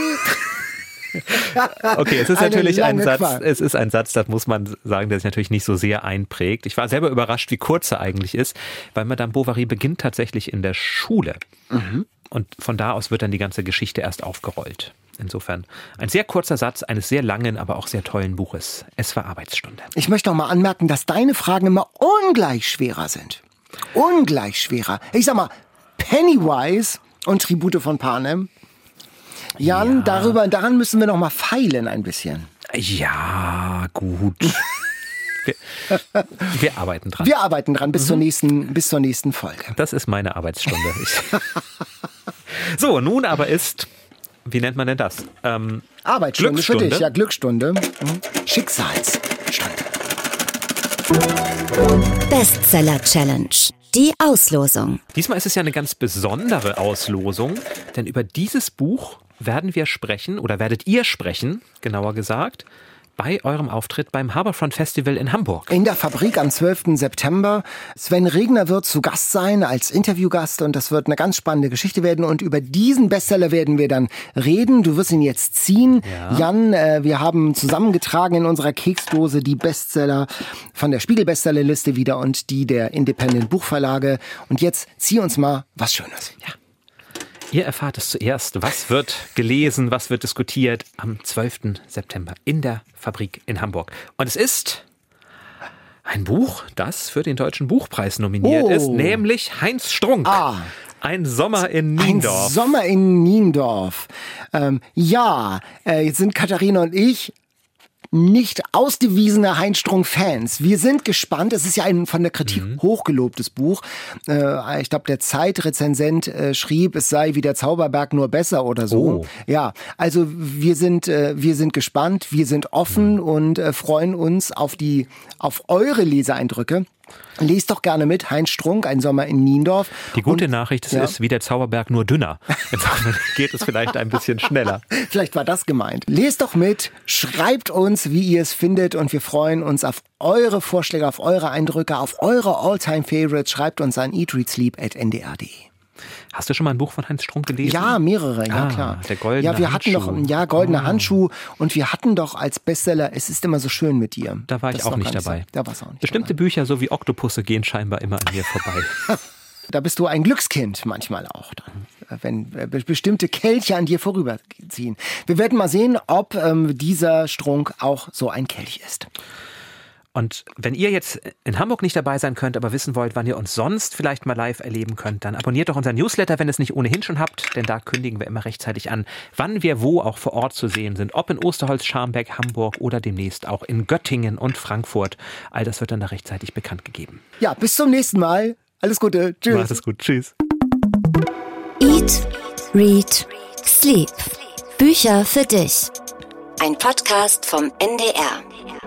Okay, es ist Eine natürlich ein Satz, Qual. es ist ein Satz, das muss man sagen, der sich natürlich nicht so sehr einprägt. Ich war selber überrascht, wie kurz er eigentlich ist, weil Madame Bovary beginnt tatsächlich in der Schule. Mhm. Und von da aus wird dann die ganze Geschichte erst aufgerollt. Insofern ein sehr kurzer Satz eines sehr langen, aber auch sehr tollen Buches. Es war Arbeitsstunde. Ich möchte auch mal anmerken, dass deine Fragen immer ungleich schwerer sind. Ungleich schwerer. Ich sag mal, Pennywise und Tribute von Panem. Jan, ja. darüber, daran müssen wir noch mal feilen ein bisschen. Ja, gut. Wir, wir arbeiten dran. Wir arbeiten dran bis, mhm. zur nächsten, bis zur nächsten Folge. Das ist meine Arbeitsstunde. So, nun aber ist, wie nennt man denn das? Ähm, Arbeitsstunde Glücksstunde. Für dich, ja, Glücksstunde. Mhm. Schicksalsstunde. Bestseller-Challenge. Die Auslosung. Diesmal ist es ja eine ganz besondere Auslosung, denn über dieses Buch werden wir sprechen, oder werdet ihr sprechen, genauer gesagt, bei eurem Auftritt beim Harbourfront Festival in Hamburg. In der Fabrik am zwölften September. Sven Regner wird zu Gast sein als Interviewgast und das wird eine ganz spannende Geschichte werden und über diesen Bestseller werden wir dann reden. Du wirst ihn jetzt ziehen. Ja. Jan, äh, wir haben zusammengetragen in unserer Keksdose die Bestseller von der Spiegel-Bestsellerliste wieder und die der Independent Buchverlage. Und jetzt zieh uns mal was Schönes. Ja. Ihr erfahrt es zuerst, was wird gelesen, was wird diskutiert am zwölften September in der Fabrik in Hamburg. Und es ist ein Buch, das für den Deutschen Buchpreis nominiert oh. ist, nämlich Heinz Strunk. Ah. Ein Sommer in Niendorf. Ein Sommer in Niendorf. Ähm, ja, äh, jetzt sind Katharina und ich nicht ausgewiesene Heinz Strunk-Fans. Wir sind gespannt. Es ist ja ein von der Kritik mhm. hochgelobtes Buch. Äh, ich glaube, der Zeitrezensent äh, schrieb, es sei wie der Zauberberg nur besser oder so. Oh. Ja, also wir sind äh, wir sind gespannt, wir sind offen mhm. und äh, freuen uns auf die auf eure Leseeindrücke. Lest doch gerne mit, Heinz Strunk, Ein Sommer in Niendorf. Die gute und, Nachricht ist, ja. ist wie der Zauberberg nur dünner. Insofern geht es vielleicht ein bisschen schneller. Vielleicht war das gemeint. Lest doch mit, schreibt uns, wie ihr es findet und wir freuen uns auf eure Vorschläge, auf eure Eindrücke, auf eure All-Time-Favorites. Schreibt uns an eat read sleep at n d r punkt d e. Hast du schon mal ein Buch von Heinz Strunk gelesen? Ja, mehrere, ja ah, klar. Der goldene Ja, wir Handschuh. hatten doch, ja, goldene oh. Handschuh und wir hatten doch als Bestseller Es ist immer so schön mit dir. Da war ich das auch nicht dabei. So, da war's auch nicht Bestimmte dabei. Bücher, so wie Oktopusse, gehen scheinbar immer an mir vorbei. Da bist du ein Glückskind manchmal auch dann, wenn bestimmte Kelche an dir vorüberziehen. Wir werden mal sehen, ob ähm, dieser Strunk auch so ein Kelch ist. Und wenn ihr jetzt in Hamburg nicht dabei sein könnt, aber wissen wollt, wann ihr uns sonst vielleicht mal live erleben könnt, dann abonniert doch unseren Newsletter, wenn ihr es nicht ohnehin schon habt, denn da kündigen wir immer rechtzeitig an, wann wir wo auch vor Ort zu sehen sind, ob in Osterholz, Scharmbeck, Hamburg oder demnächst auch in Göttingen und Frankfurt. All das wird dann da rechtzeitig bekannt gegeben. Ja, bis zum nächsten Mal. Alles Gute. Tschüss. Macht es gut. Tschüss. Eat, Read, Sleep. Bücher für dich. Ein Podcast vom N D R.